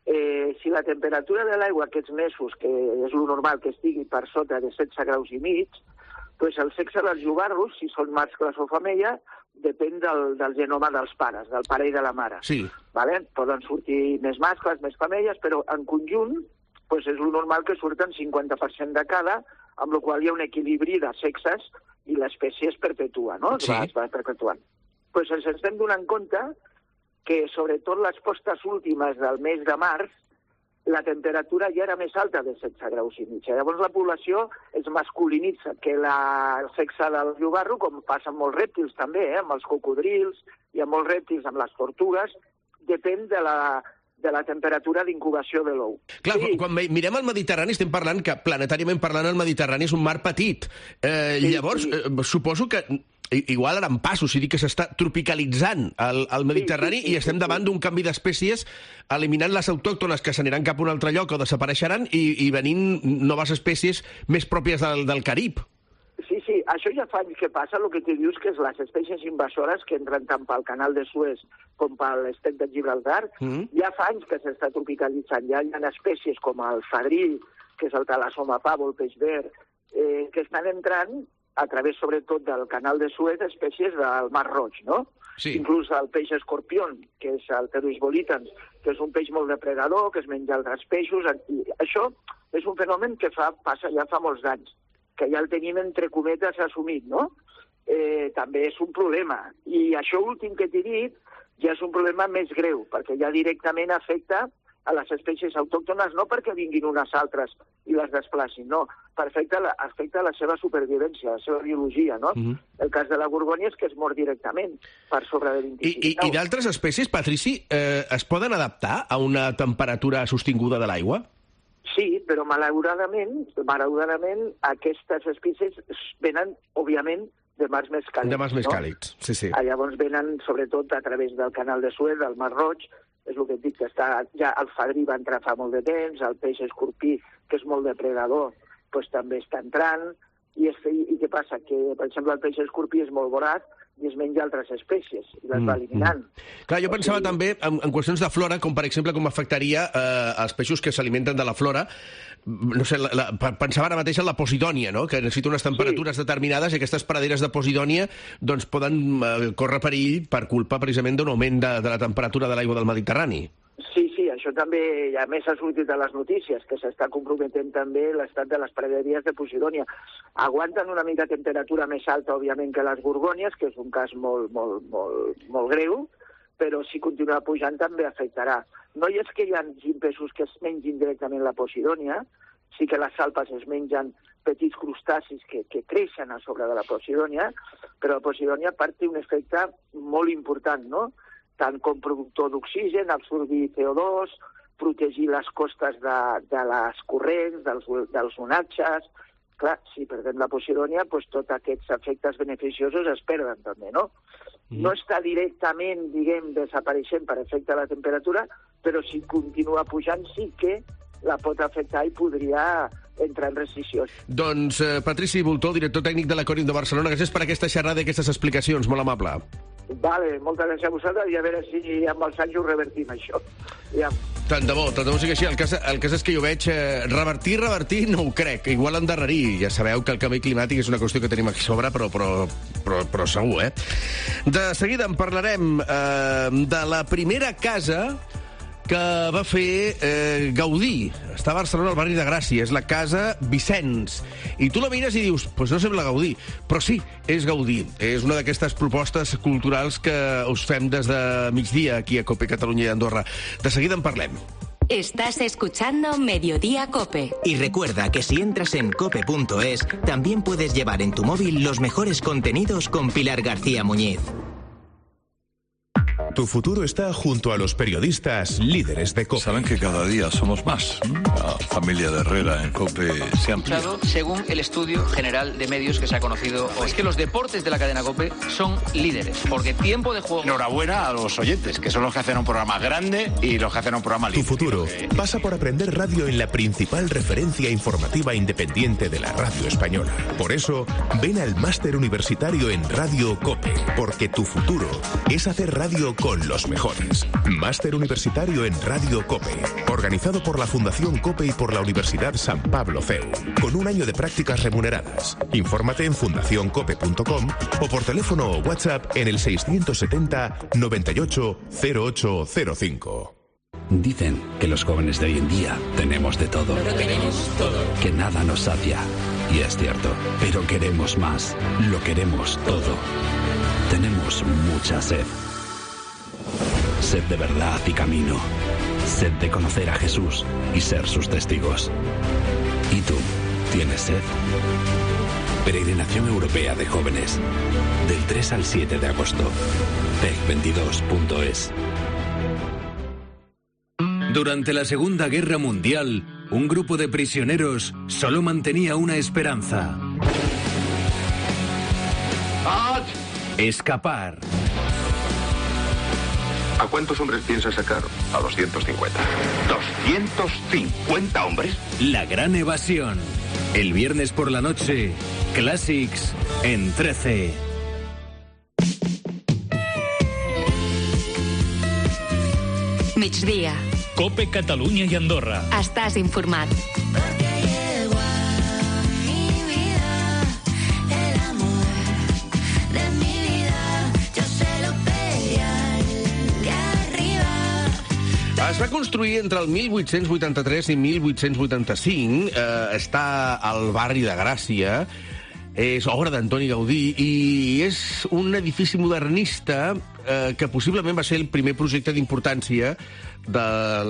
Eh, si la temperatura de l'aigua aquests mesos, que és el normal que estigui per sota de setze graus i mig, doncs el sexe dels llobarros, si són mascles o femelles, depèn del, del genoma dels pares, del pare i de la mare. Sí. Vale? Poden sortir més mascles, més femelles, però en conjunt doncs és el normal que surten cinquanta per cent de cada, amb la qual hi ha un equilibri de sexes i l'espècie es perpetua, no? Es, sí. va, es va perpetuant. Doncs ens estem donant compte que sobretot les postes últimes del mes de març, la temperatura ja era més alta de setze graus i mig. Llavors la població es masculinitza, que la, el sexe del llobarro, com passa amb molts rèptils també, eh, amb els cocodrils i amb molts rèptils, amb les tortugues, depèn de la, de la temperatura d'incubació de l'ou. Clar, sí. Quan mirem el Mediterrani estem parlant que, planetàriament parlant, el Mediterrani és un mar petit. Eh, sí, llavors, sí. Eh, suposo que igual ara en passo, o sigui que s'està tropicalitzant el, el Mediterrani sí, sí, sí, i estem sí, davant sí. d'un canvi d'espècies, eliminant les autòctones que s'aniran cap a un altre lloc o desapareixeran i, i venint noves espècies més pròpies del, del Carib. Sí, sí, això ja fa anys que passa, el que tu dius que és les espècies invasores que entren tant pel canal de Suez com per l'estret de Gibraltar, mm. ja fa anys que s'està tropicalitzant. Ja hi ha espècies com el fadril, que és el talassoma pavo, el peix verd, eh, que estan entrant a través, sobretot, del canal de Suez, espècies del Mar Roig, no? Sí. Inclús el peix escorpión, que és el Pteris volitans, que és un peix molt depredador, que es menja altres peixos. I això és un fenomen que fa, passa ja fa molts anys, que ja el tenim entre cometes assumit, no? Eh, també és un problema. I això últim que t'he dit ja és un problema més greu, perquè ja directament afecta a les espècies autòctones, no perquè vinguin unes altres i les desplacin, no, afecta la, afecta la seva supervivència, la seva biologia, no? Mm-hmm. El cas de la gorgònia és que es mor directament per sobre de vint-i-sis I, i, i d'altres espècies, Patrici, eh, es poden adaptar a una temperatura sostinguda de l'aigua? Sí, però malauradament, malauradament aquestes espècies venen, òbviament, de mars més càlids. De mars més no? càlids, sí, sí. Llavors venen, sobretot, a través del canal de Suez, del Mar Roig, és el que et dic, que està, ja el fadrí va entrar fa molt de temps, el peix escorpí, que és molt depredador, doncs també està entrant, i, és, i, i què passa? Que, per exemple, el peix escorpí és molt vorat i es menja altres espècies, i les mm, va eliminant. Mm. Clar, jo o pensava sigui... també en, en qüestions de flora, com per exemple com afectaria eh, els peixos que s'alimenten de la flora. No sé, la, la, pensava ara mateix en la posidònia, no? Que necessita unes temperatures sí. determinades i aquestes praderes de posidònia doncs, poden eh, córrer perill per culpa precisament d'un augment de, de la temperatura de l'aigua del Mediterrani. Sí, sí, això també, a més ha sortit a les notícies, que s'està comprometent també l'estat de les praderies de Posidònia. Aguanten una mica temperatura més alta, òbviament, que les gorgònies, que és un cas molt, molt, molt, molt greu, però si continua pujant també afectarà. No és que hi hagi peixos que es mengin directament la Posidònia, sí que les salpes es mengen petits crustacis que, que creixen a sobre de la Posidònia, però la Posidònia part té un efecte molt important, no?, tant com productor d'oxigen, absorbir C O dos, protegir les costes de, de les corrents, dels, dels onatges. Clar, si perdem la Posidònia, doncs tots aquests efectes beneficiosos es perden també, no? Mm. No està directament, diguem, desapareixent per efecte de la temperatura, però si continua pujant sí que la pot afectar i podria entrar en restriccions. Doncs eh, Patrici Bultó, director tècnic de l'Aquàrium de Barcelona, gràcies per aquesta xerrada i aquestes explicacions, molt amable. Vale, moltes gràcies a vosaltres i a veure si amb els anys ho revertim, això. Ja. Tant de bo, tant de bo sigui així. El cas, el cas és que jo veig eh, revertir, revertir, no ho crec. Igual endarrerir. Ja sabeu que el canvi climàtic és una qüestió que tenim aquí sobre, però, però, però, però segur, eh? De seguida en parlarem eh, de la primera casa que va fer eh, Gaudí. Està a Barcelona, al barri de Gràcia. És la casa Vicenç. I tu la mires i dius, doncs pues no sembla Gaudí. Però sí, és Gaudí. És una d'aquestes propostes culturals que us fem des de migdia aquí a COPE Catalunya i Andorra. De seguida en parlem. Estás escuchando Mediodía COPE. Y recuerda que si entras en cope punto es, también puedes llevar en tu móvil los mejores contenidos con Pilar García Muñiz. Tu futuro está junto a los periodistas líderes de COPE. Saben que cada día somos más. La familia de Herrera en COPE se amplía. Según el estudio general de medios que se ha conocido hoy, es que los deportes de la cadena COPE son líderes, porque tiempo de juego... Enhorabuena a los oyentes, que son los que hacen un programa grande y los que hacen un programa libre. Tu futuro pasa por aprender radio en la principal referencia informativa independiente de la radio española. Por eso, ven al máster universitario en Radio COPE, porque tu futuro es hacer radio con los mejores. Máster Universitario en Radio COPE, organizado por la Fundación COPE y por la Universidad San Pablo C E U, con un año de prácticas remuneradas. Infórmate en fundación cope punto com o por teléfono o WhatsApp en el seiscientos setenta noventa y ocho cero ocho cero cinco. Dicen que los jóvenes de hoy en día tenemos de todo. Pero tenemos todo. Que nada nos sacia. Y es cierto, pero queremos más. Lo queremos todo. Tenemos mucha sed. Sed de verdad y camino. Sed de conocer a Jesús y ser sus testigos. ¿Y tú? ¿Tienes sed? Peregrinación Europea de Jóvenes. Del tres al siete de agosto. P E C veintidós punto es. Durante la Segunda Guerra Mundial, un grupo de prisioneros solo mantenía una esperanza. Escapar. ¿A cuántos hombres piensa sacar? A doscientos cincuenta. ¿doscientos cincuenta hombres? La gran evasión. El viernes por la noche, Classics en trece. Migdia. COPE Catalunya i Andorra. Estàs informat. Es va construir entre el mil vuit-cents vuitanta-tres i mil vuit-cents vuitanta-cinc. Eh, està al barri de Gràcia. És obra d'Antoni Gaudí i és un edifici modernista eh, que possiblement va ser el primer projecte d'importància de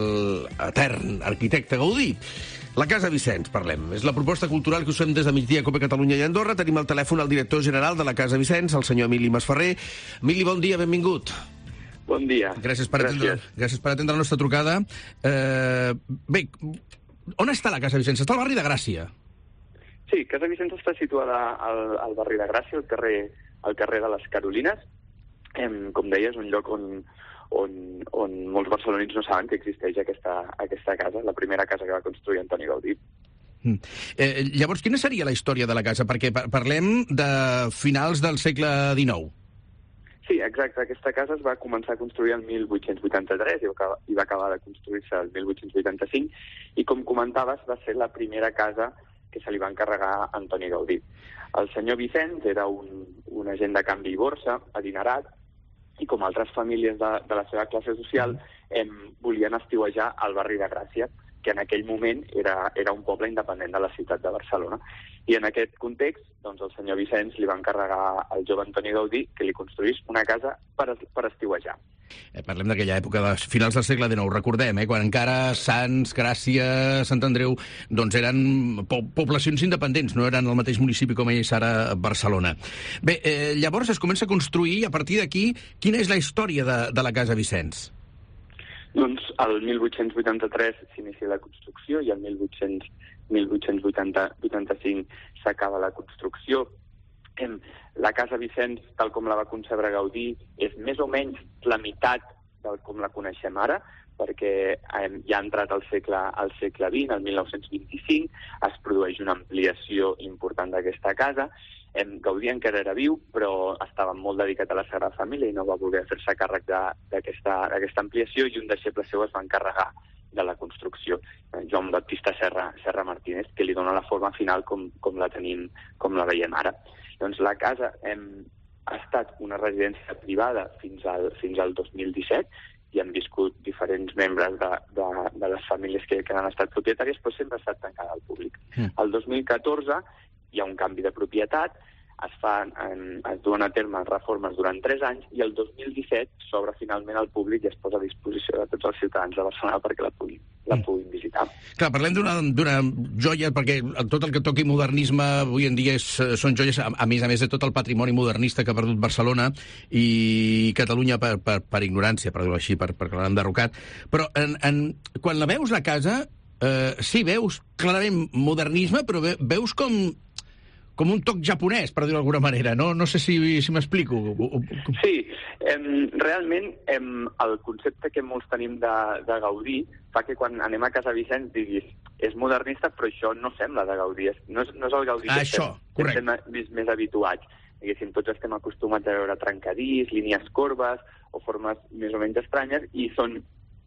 l'etern arquitecte Gaudí. La Casa Vicenç, parlem. És la proposta cultural que us fem des de migdia a COPE Catalunya i Andorra. Tenim al telèfon el director general de la Casa Vicenç, el senyor Emili Masferrer. Emili, bon dia, benvingut. Bon dia. Gràcies per, gràcies. Atendre, gràcies per atendre la nostra trucada. Eh, bé, on està la Casa Vicenç? Està al barri de Gràcia. Sí, Casa Vicenç està situada al, al barri de Gràcia, al carrer, al carrer de les Carolines. Eh, com deies, un lloc on, on, on molts barcelonins no saben que existeix aquesta, aquesta casa, la primera casa que va construir Antoni Gaudí. Mm. Eh, llavors, quina seria la història de la casa? Perquè parlem de finals del segle dinou. Sí, exacte. Aquesta casa es va començar a construir el mil vuit-cents vuitanta-tres i va acabar, i va acabar de construir-se el mil vuit-cents vuitanta-cinc i, com comentaves, va ser la primera casa que se li va encarregar a Antoni Gaudí. El senyor Vicenç era un, un agent de canvi i borsa, adinerat, i com altres famílies de, de la seva classe social eh, volien estiuejar al barri de Gràcia, que en aquell moment era, era un poble independent de la ciutat de Barcelona. I en aquest context, doncs, el senyor Vicenç li va encarregar al jove Antoni Gaudí que li construís una casa per, per estiuejar. Eh, parlem d'aquella època de finals del segle dinou, recordem, eh, quan encara Sants, Gràcia, Sant Andreu, doncs eren po poblacions independents, no eren el mateix municipi com és ara Barcelona. Bé, eh, llavors es comença a construir, i a partir d'aquí, quina és la història de, de la Casa Vicenç? Doncs el mil vuit-cents vuitanta-tres s'inicia la construcció i el mil vuit-cents vuitanta-cinc s'acaba la construcció. La Casa Vicenç, tal com la va concebre Gaudí, és més o menys la meitat del com la coneixem ara, perquè ja ha entrat al segle, al segle vint, el mil nou-cents vint-i-cinc, es produeix una ampliació important d'aquesta casa. Gaudí encara era viu, però estava molt dedicat a la Sagrada Família i no va voler fer-se càrrec d'aquesta ampliació, i un deixeble seu es va encarregar de la construcció, Joan Baptista Serra, Serra Martínez, que li dona la forma final com, com la tenim, com la veiem ara. Doncs la casa hem, ha estat una residència privada fins al, fins al dos mil disset, i han viscut diferents membres de, de, de les famílies que, que han estat propietàries, però sempre ha estat tancada al públic. Mm. El dos mil catorze hi ha un canvi de propietat, es, fan, es duen a terme reformes durant tres anys, i el dos mil disset s'obre finalment al públic i es posa a disposició de tots els ciutadans de Barcelona perquè la puguin, la puguin visitar. Clar, parlem d'una joia, perquè tot el que toqui modernisme avui en dia és, són joies, a, a més a més de tot el patrimoni modernista que ha perdut Barcelona i Catalunya per, per, per ignorància, per dir-ho així, per, perquè l'han enderrocat. Però en, en, quan la veus, la casa, eh, sí, veus clarament modernisme, però ve, veus com... com un toc japonès, per dir-ho d'alguna manera, no? No sé si, si m'explico. Sí, em, realment em, el concepte que molts tenim de, de Gaudí fa que quan anem a Casa Vicenç diguis és modernista, però això no sembla de Gaudí, no és, no és el Gaudí ah, que això, estem, estem més, més habituats. diguéssim, tots estem acostumats a veure trencadís, línies corbes o formes més o menys estranyes, i són,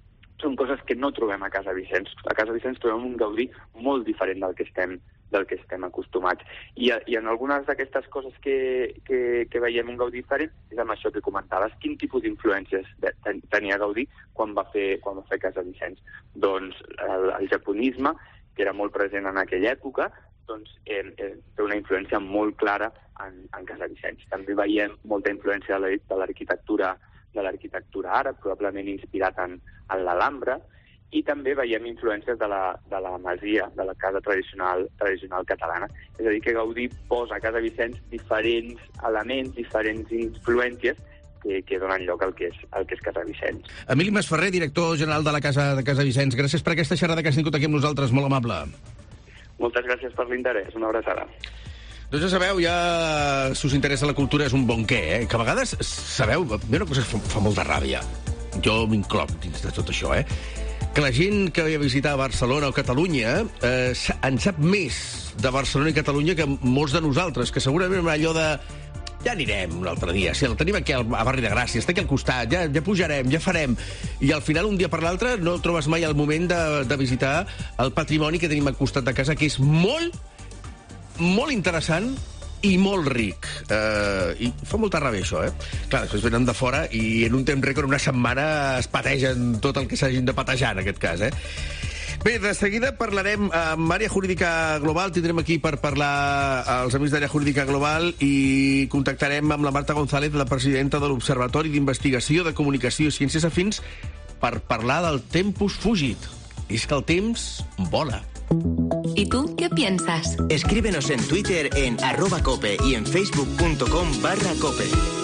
són coses que no trobem a Casa Vicenç. A Casa Vicenç trobem un Gaudí molt diferent del que estem del que estem acostumats. I, i en algunes d'aquestes coses que, que, que veiem un Gaudí diferent és amb això que comentaves. Quin tipus d'influències ten, tenia Gaudí quan va fer, quan va fer Casa Vicenç? Doncs el, el japonisme, que era molt present en aquella època, doncs eh, eh, té una influència molt clara en, en Casa Vicenç. També veiem molta influència de l'arquitectura de l'arquitectura àrab, probablement inspirat en, en l'Alhambra, i també veiem influències de la, de la masia, de la casa tradicional, tradicional catalana. És a dir, que Gaudí posa a Casa Vicenç diferents elements, diferents influències que, que donen lloc al que és, al que és Casa Vicenç. Emili Masferrer, director general de la Casa de Casa Vicenç, gràcies per aquesta xerrada que has tingut aquí amb nosaltres, molt amable. Moltes gràcies per l'interès, una abraçada. Doncs ja sabeu, ja, si us interessa la cultura, és un bon què, eh? Que a vegades, sabeu, una cosa que fa, fa molta ràbia. Jo m'incloc dins de tot això, eh? Que la gent que ve a visitar Barcelona o Catalunya eh, en sap més de Barcelona i Catalunya que molts de nosaltres, que segurament allò de ja anirem un altre dia, si el tenim aquí al barri de Gràcia, està aquí al costat, ja, ja pujarem, ja farem, i al final un dia per l'altre no trobes mai el moment de, de visitar el patrimoni que tenim al costat de casa, que és molt, molt interessant i molt ric. Uh, I fa molta ràbia això, eh? Clar, després venen de fora i en un temps rècord, una setmana, es pategen tot el que s'hagin de patejar, en aquest cas, eh? Bé, de seguida parlarem amb Àrea Jurídica Global, tindrem aquí per parlar els amics d'Àrea Jurídica Global i contactarem amb la Marta González, la presidenta de l'Observatori d'Investigació de Comunicació i Ciències Afins, per parlar del tempus fugit. I és que el temps vola. ¿Y tú qué piensas? Escríbenos en Twitter en arroba cope y en facebook.com barra cope.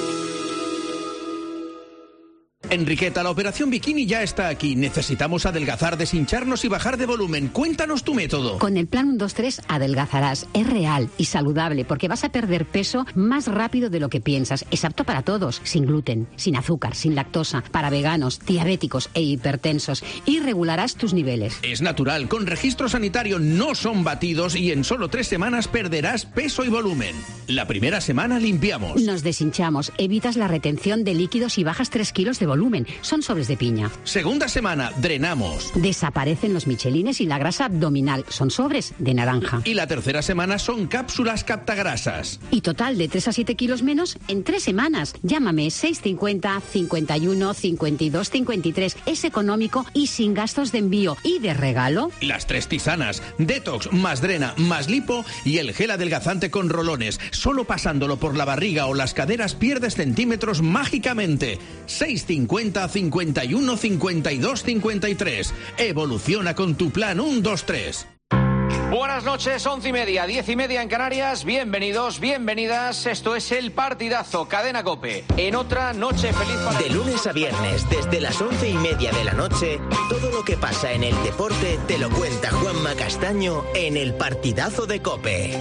Enriqueta, la operación Bikini ya está aquí. Necesitamos adelgazar, deshincharnos y bajar de volumen. Cuéntanos tu método. Con el plan uno dos tres adelgazarás. Es real y saludable porque vas a perder peso más rápido de lo que piensas. Es apto para todos, sin gluten, sin azúcar, sin lactosa, para veganos, diabéticos e hipertensos. Y regularás tus niveles. Es natural, con registro sanitario, no son batidos y en solo tres semanas perderás peso y volumen. La primera semana limpiamos. Nos deshinchamos, evitas la retención de líquidos y bajas tres kilos de volumen. Son sobres de piña. Segunda semana, drenamos. Desaparecen los michelines y la grasa abdominal. Son sobres de naranja. Y la tercera semana son cápsulas captagrasas. Y total de tres a siete kilos menos en tres semanas. Llámame seis cincuenta, cincuenta y uno, cincuenta y dos, cincuenta y tres. Es económico y sin gastos de envío. Y de regalo, las tres tisanas. Detox, más drena, más lipo y el gel adelgazante con rolones. Solo pasándolo por la barriga o las caderas pierdes centímetros mágicamente. seis cincuenta, cincuenta y uno, cincuenta y dos, cincuenta y tres. Evoluciona con tu plan uno dos tres. Buenas noches, once y media, diez y media en Canarias. Bienvenidos, bienvenidas. Esto es El Partidazo, Cadena COPE. En otra noche feliz para... De lunes a viernes, desde las once y media de la noche, todo lo que pasa en el deporte te lo cuenta Juanma Castaño en El Partidazo de COPE.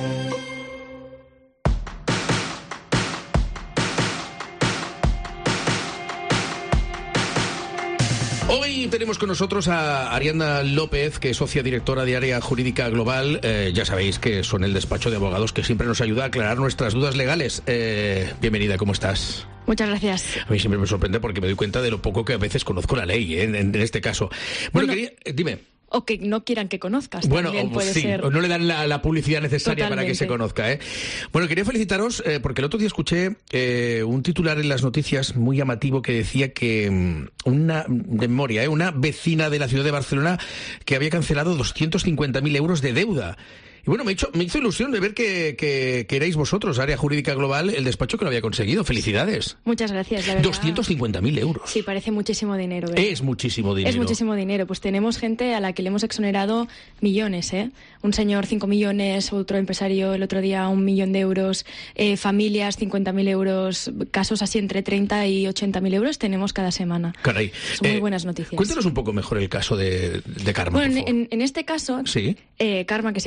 Hoy tenemos con nosotros a Ariadna López, que es socia directora de Área Jurídica Global. Eh, ya sabéis que son el despacho de abogados que siempre nos ayuda a aclarar nuestras dudas legales. Eh, bienvenida, ¿cómo estás? Muchas gracias. A mí siempre me sorprende porque me doy cuenta de lo poco que a veces conozco la ley, ¿eh? en, en este caso. Bueno, bueno quería... Eh, dime. O que no quieran que conozcas. Bueno, puede sí, ser... o no le dan la, la publicidad necesaria Totalmente. Para que se conozca, ¿eh? Bueno, quería felicitaros eh, porque el otro día escuché eh, un titular en las noticias muy llamativo que decía que um, una, de memoria, ¿eh? una vecina de la ciudad de Barcelona que había cancelado doscientos cincuenta mil euros de deuda. Y bueno, me hizo, me hizo ilusión de ver que, que, que erais vosotros, Área Jurídica Global, el despacho que lo había conseguido. ¡Felicidades! Muchas gracias, la verdad. doscientos cincuenta mil euros. Sí, parece muchísimo dinero, ¿verdad? Es muchísimo dinero. Es muchísimo dinero. Pues tenemos gente a la que le hemos exonerado millones, ¿eh? Un señor cinco millones, otro empresario el otro día un millón de euros, eh, familias cincuenta mil euros, casos así entre treinta y ochenta mil euros tenemos cada semana. Caray. Son muy eh, buenas noticias. Cuéntanos un poco mejor el caso de, de Karma. Bueno, en, en este caso, sí. eh, Karma, que se hizo bastante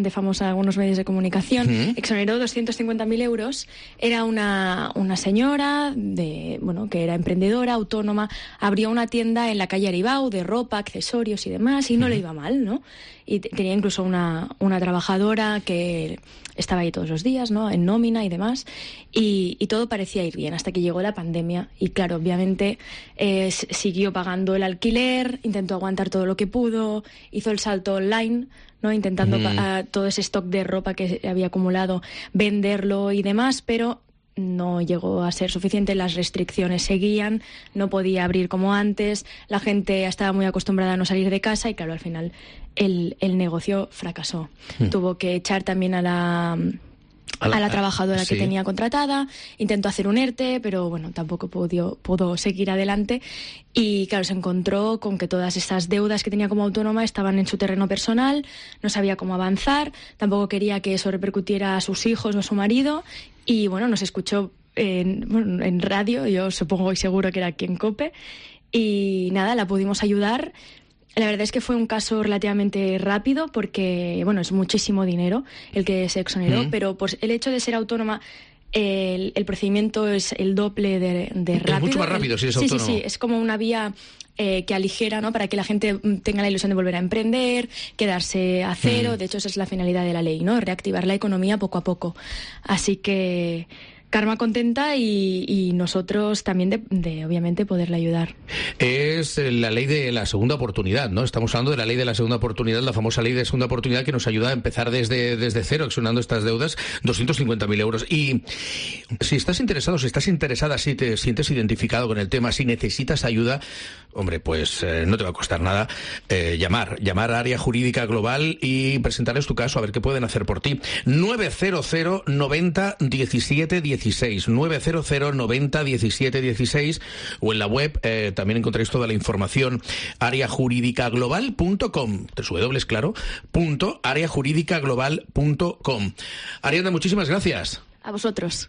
bastante famosa en algunos medios de comunicación, ¿Mm? exoneró doscientos cincuenta mil euros. Era una, una señora de, bueno, que era emprendedora, autónoma, abrió una tienda en la calle Aribau de ropa, accesorios y demás, y no ¿Mm? le iba mal, ¿no? Y t- tenía incluso una, una trabajadora que estaba ahí todos los días, ¿no? En nómina y demás, y, y todo parecía ir bien hasta que llegó la pandemia. Y claro, obviamente eh, siguió pagando el alquiler, intentó aguantar todo lo que pudo, hizo el salto online, ¿no? Intentando mm. pa- todo ese stock de ropa que había acumulado, venderlo y demás, pero no llegó a ser suficiente, las restricciones seguían, no podía abrir como antes, la gente estaba muy acostumbrada a no salir de casa y claro, al final el, el negocio fracasó. Mm. Tuvo que echar también a la... A la, a la trabajadora sí. que tenía contratada, intentó hacer un ERTE, pero bueno, tampoco pudo, pudo seguir adelante y claro, se encontró con que todas esas deudas que tenía como autónoma estaban en su terreno personal, no sabía cómo avanzar, tampoco quería que eso repercutiera a sus hijos o a su marido y bueno, nos escuchó en, bueno, en radio, yo supongo y seguro que era aquí en COPE y nada, la pudimos ayudar. La verdad es que fue un caso relativamente rápido porque, bueno, es muchísimo dinero el que se exoneró, mm. pero pues el hecho de ser autónoma, el, el procedimiento es el doble de, de rápido. Es mucho más rápido si eres sí, autónomo. Sí, sí, es como una vía eh, que aligera, ¿no? Para que la gente tenga la ilusión de volver a emprender, quedarse a cero. Mm. De hecho, esa es la finalidad de la ley, ¿no? Reactivar la economía poco a poco. Así que... Karma contenta y, y nosotros también de, de, obviamente, poderle ayudar. Es la ley de la segunda oportunidad, ¿no? Estamos hablando de la ley de la segunda oportunidad, la famosa ley de segunda oportunidad que nos ayuda a empezar desde, desde cero, exonando estas deudas, doscientos cincuenta mil euros. Y si estás interesado, si estás interesada, si te sientes identificado con el tema, si necesitas ayuda, hombre, pues eh, no te va a costar nada eh, llamar, llamar a Área Jurídica Global y presentarles tu caso, a ver qué pueden hacer por ti. nueve cero cero noventa diecisiete dieciséis nueve cero cero noventa diecisiete dieciséis o en la web eh, también encontráis toda la información área jurídica global punto com, tres dobles claro, punto área jurídica global punto com. Ariadna, muchísimas gracias. A vosotros.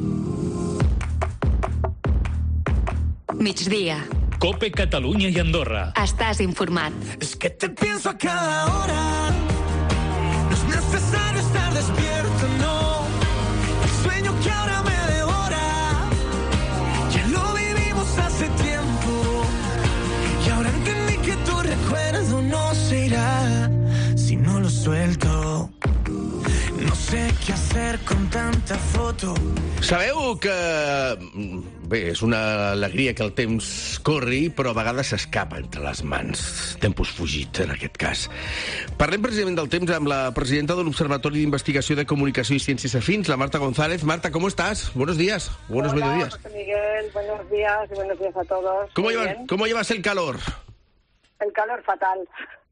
Migdia. COPE Catalunya i Andorra. Estàs informat. Es que te pienso a cada hora. No es necesario estar despierto, no. El sueño que ahora me devora, ya lo vivimos hace tiempo. Y ahora entendí que tu recuerdo no se irá si no lo suelto. No sé què hacer con tanta foto. Sabeu que... Bé, és una alegria que el temps corri, però a vegades s'escapa entre les mans. Tempus fugit, en aquest cas. Parlem precisament del temps amb la presidenta de l'Observatori d'Investigació de Comunicació i Ciències Afins, la Marta González. Marta, ¿cómo estás? Buenos días. Buenos Hola, mediodías. José Miguel, buenos días y buenos días a todos. ¿Cómo, llevas, ¿Cómo llevas el calor? El calor fatal.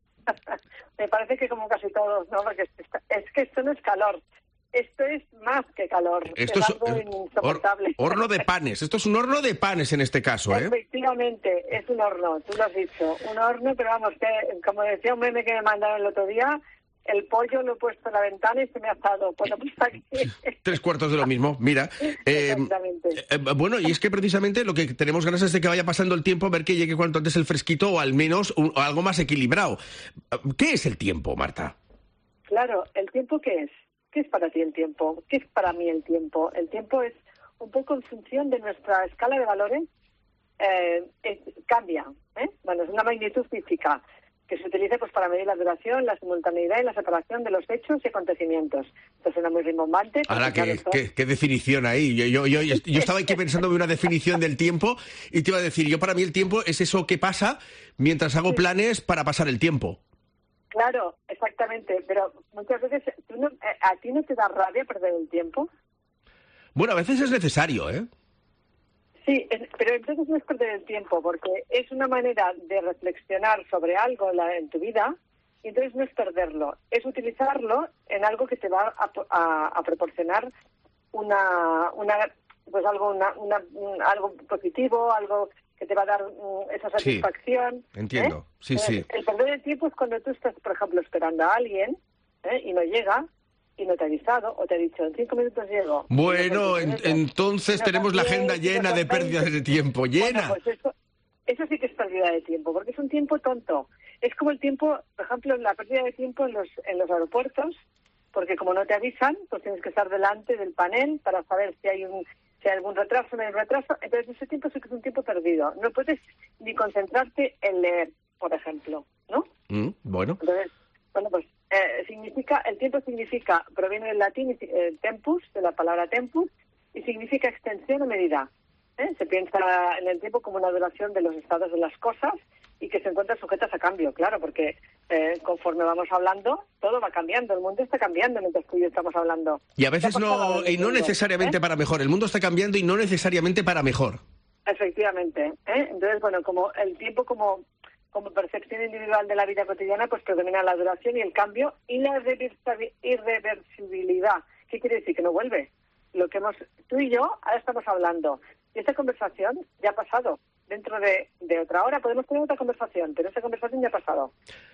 Me parece que como casi todos, ¿no? Porque es que esto no es calor. Esto es más que calor. Esto es es algo insoportable. Or, horno de panes. Esto es un horno de panes en este caso, ¿eh? Efectivamente, es un horno, tú lo has dicho. Un horno, pero vamos, que como decía un meme que me mandaron el otro día, el pollo lo he puesto en la ventana y se me ha asado. Bueno, pues aquí... Tres cuartos de lo mismo, mira. Eh, Exactamente. Eh, bueno, y es que precisamente lo que tenemos ganas es de que vaya pasando el tiempo, a ver que llegue cuanto antes el fresquito o al menos un, o algo más equilibrado. ¿Qué es el tiempo, Marta? Claro, ¿el tiempo qué es? ¿Qué es para ti el tiempo? ¿Qué es para mí el tiempo? El tiempo es un poco en función de nuestra escala de valores, eh, es, cambia. ¿eh? Bueno, es una magnitud física que se utiliza pues para medir la duración, la simultaneidad y la separación de los hechos y acontecimientos. Esto suena muy rimbombante. Ahora, ¿qué, claro, qué, ¿qué definición ahí? Yo, yo, yo, yo estaba aquí pensando en una definición del tiempo y te iba a decir, yo para mí el tiempo es eso que pasa mientras hago planes para pasar el tiempo. Claro, exactamente, pero muchas veces ¿tú no, ¿a ti no te da rabia perder el tiempo? Bueno, a veces es necesario, ¿eh? Sí, es, pero entonces no es perder el tiempo, porque es una manera de reflexionar sobre algo en, la, en tu vida, y entonces no es perderlo, es utilizarlo en algo que te va a, a, a proporcionar una, una, pues algo, una, una, un, algo positivo, algo que te va a dar um, esa satisfacción. Sí, entiendo, ¿eh? sí, sí. El, el perder el tiempo es cuando tú estás, por ejemplo, esperando a alguien ¿eh? y no llega, y no te ha avisado, o te ha dicho, en cinco minutos llego. Bueno, en, entonces no tenemos la también, agenda llena de pérdidas de tiempo, llena. Bueno, pues eso, eso sí que es pérdida de tiempo, porque es un tiempo tonto. Es como el tiempo, por ejemplo, la pérdida de tiempo en los, en los aeropuertos, porque como no te avisan, pues tienes que estar delante del panel para saber si hay un si hay algún retraso, no hay retraso. Entonces ese tiempo sí que es un tiempo perdido. No puedes ni concentrarte en leer, por ejemplo, ¿no? Mm, bueno. Entonces, bueno, pues eh, significa, el tiempo significa, proviene del latín eh, tempus, de la palabra tempus, y significa extensión o medida. ¿eh? Se piensa en el tiempo como una duración de los estados de las cosas y que se encuentran sujetas a cambio, claro, porque eh, conforme vamos hablando, todo va cambiando, el mundo está cambiando mientras tú y yo estamos hablando. Y a veces no, y no necesariamente ¿eh? para mejor, el mundo está cambiando y no necesariamente para mejor. Efectivamente, ¿eh? Entonces, bueno, como el tiempo como, como percepción individual de la vida cotidiana, pues predomina la duración y el cambio y la irreversibilidad. ¿Qué quiere decir? Que no vuelve. Lo que hemos, tú y yo ahora estamos hablando, y esta conversación ya ha pasado. Dentro de, de otra hora podemos tener otra conversación, pero esa conversación ya ha pasado.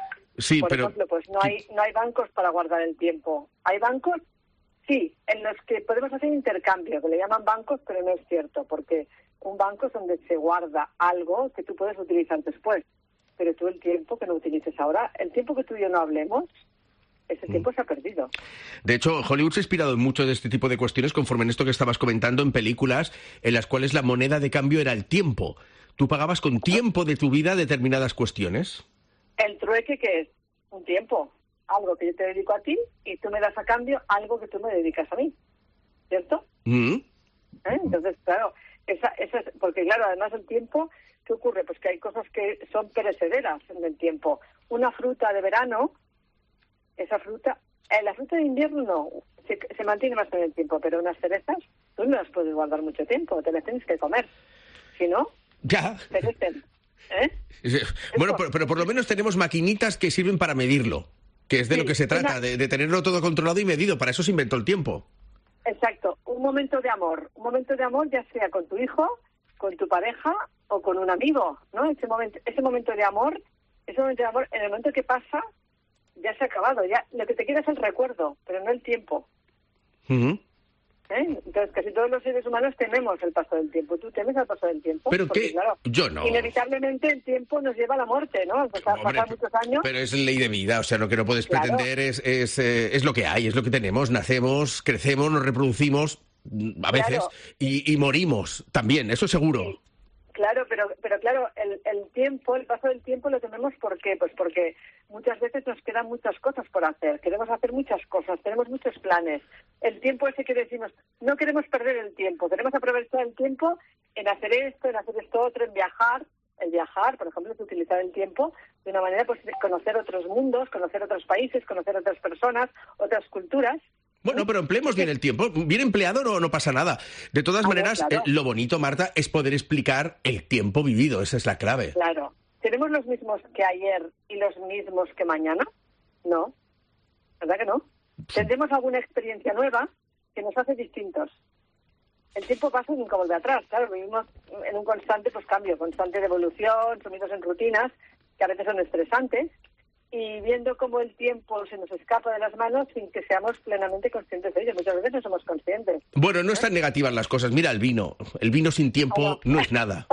Sí, Por pero... ejemplo, pues no hay no hay bancos para guardar el tiempo. Hay bancos, sí, en los que podemos hacer intercambio, que le llaman bancos, pero no es cierto, porque un banco es donde se guarda algo que tú puedes utilizar después. Pero tú el tiempo que no utilices ahora, el tiempo que tú y yo no hablemos, ese tiempo se ha perdido. De hecho, Hollywood se ha inspirado en mucho de este tipo de cuestiones, conforme en esto que estabas comentando, en películas en las cuales la moneda de cambio era el tiempo. ¿Tú pagabas con tiempo de tu vida determinadas cuestiones? El trueque, que es un tiempo, algo que yo te dedico a ti, y tú me das a cambio algo que tú me dedicas a mí, ¿cierto? Mm. ¿Eh? Entonces, claro, esa, esa es, porque claro, además el tiempo, ¿qué ocurre? Pues que hay cosas que son perecederas en el tiempo. Una fruta de verano, esa fruta, eh, la fruta de invierno no, se, se mantiene más en el tiempo, pero unas cerezas, tú no las puedes guardar mucho tiempo, te las tienes que comer. Si no, ya. perecen. ¿Eh? Bueno, pero, pero por lo menos tenemos maquinitas que sirven para medirlo, que es de sí, lo que se trata, una... de, de tenerlo todo controlado y medido. Para eso se inventó el tiempo. Exacto. Un momento de amor. Un momento de amor ya sea con tu hijo, con tu pareja o con un amigo, ¿no? Ese momento, ese momento de amor, ese momento de amor, en el momento que pasa, ya se ha acabado. Ya lo que te queda es el recuerdo, pero no el tiempo. Uh-huh. ¿Eh? Entonces, casi todos los seres humanos tememos el paso del tiempo. ¿Tú temes el paso del tiempo? ¿Pero porque, qué? Claro, yo no. Inevitablemente el tiempo nos lleva a la muerte, ¿no? Pues Hombre, pasar muchos años. Pero es ley de vida, o sea, lo que no puedes claro. pretender es, es, eh, es lo que hay, es lo que tenemos. Nacemos, crecemos, nos reproducimos, a veces, claro. y, y morimos también, eso seguro. Sí. Claro, pero pero claro, el, el tiempo, el paso del tiempo lo tememos ¿por qué? Pues porque muchas veces nos quedan muchas cosas por hacer, queremos hacer muchas cosas, tenemos muchos planes. El tiempo ese que decimos, no queremos perder el tiempo, queremos aprovechar el tiempo en hacer esto, en hacer esto otro, en viajar. El viajar, por ejemplo, es utilizar el tiempo de una manera, pues, de conocer otros mundos, conocer otros países, conocer otras personas, otras culturas. Bueno, pero empleemos bien el tiempo. Bien empleado no, no pasa nada. De todas ah, maneras, claro. eh, lo bonito, Marta, es poder explicar el tiempo vivido. Esa es la clave. Claro. ¿Tenemos los mismos que ayer y los mismos que mañana? No. ¿Verdad que no? Sí. Tendremos alguna experiencia nueva que nos hace distintos. El tiempo pasa y nunca vuelve atrás. Claro, vivimos en un constante pues cambio, constante de evolución, sumidos en rutinas que a veces son estresantes. Y viendo cómo el tiempo se nos escapa de las manos sin que seamos plenamente conscientes de ello. Muchas veces no somos conscientes. Bueno, no están negativas las cosas. Mira el vino. El vino sin tiempo oh, no. no es nada.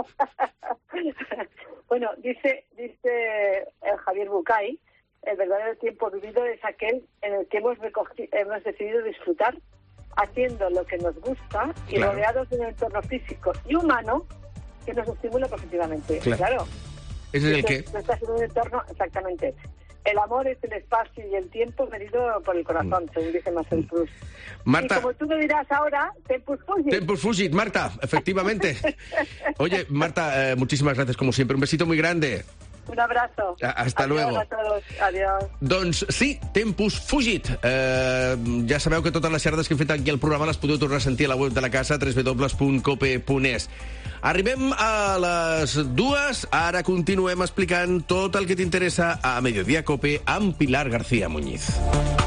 Bueno, dice dice el Javier Bucay, el verdadero tiempo vivido es aquel en el que hemos, recogi- hemos decidido disfrutar haciendo lo que nos gusta y claro. rodeados de un entorno físico y humano que nos estimula positivamente. Claro. claro. ¿Ese es el qué? Estás en un entorno, exactamente. El amor es el espacio y el tiempo medido por el corazón, mm. según dice Marcel Proust. Marta. Y como tú me dirás ahora, tempus fugit. Tempus fugit, Marta, efectivamente. Oye, Marta, eh, muchísimas gracias como siempre. Un besito muy grande. Un abrazo. Hasta Adiós luego. a todos. Adiós. Doncs sí, Tempus Fugit. Eh, ja sabeu que totes les xerrades que hem fet aquí al programa les podeu tornar a sentir a la web de la casa, w w w punt cope punt es. Arribem a les dues. Ara continuem explicant tot el que t'interessa a Mediodía Cope amb Pilar García Muñiz.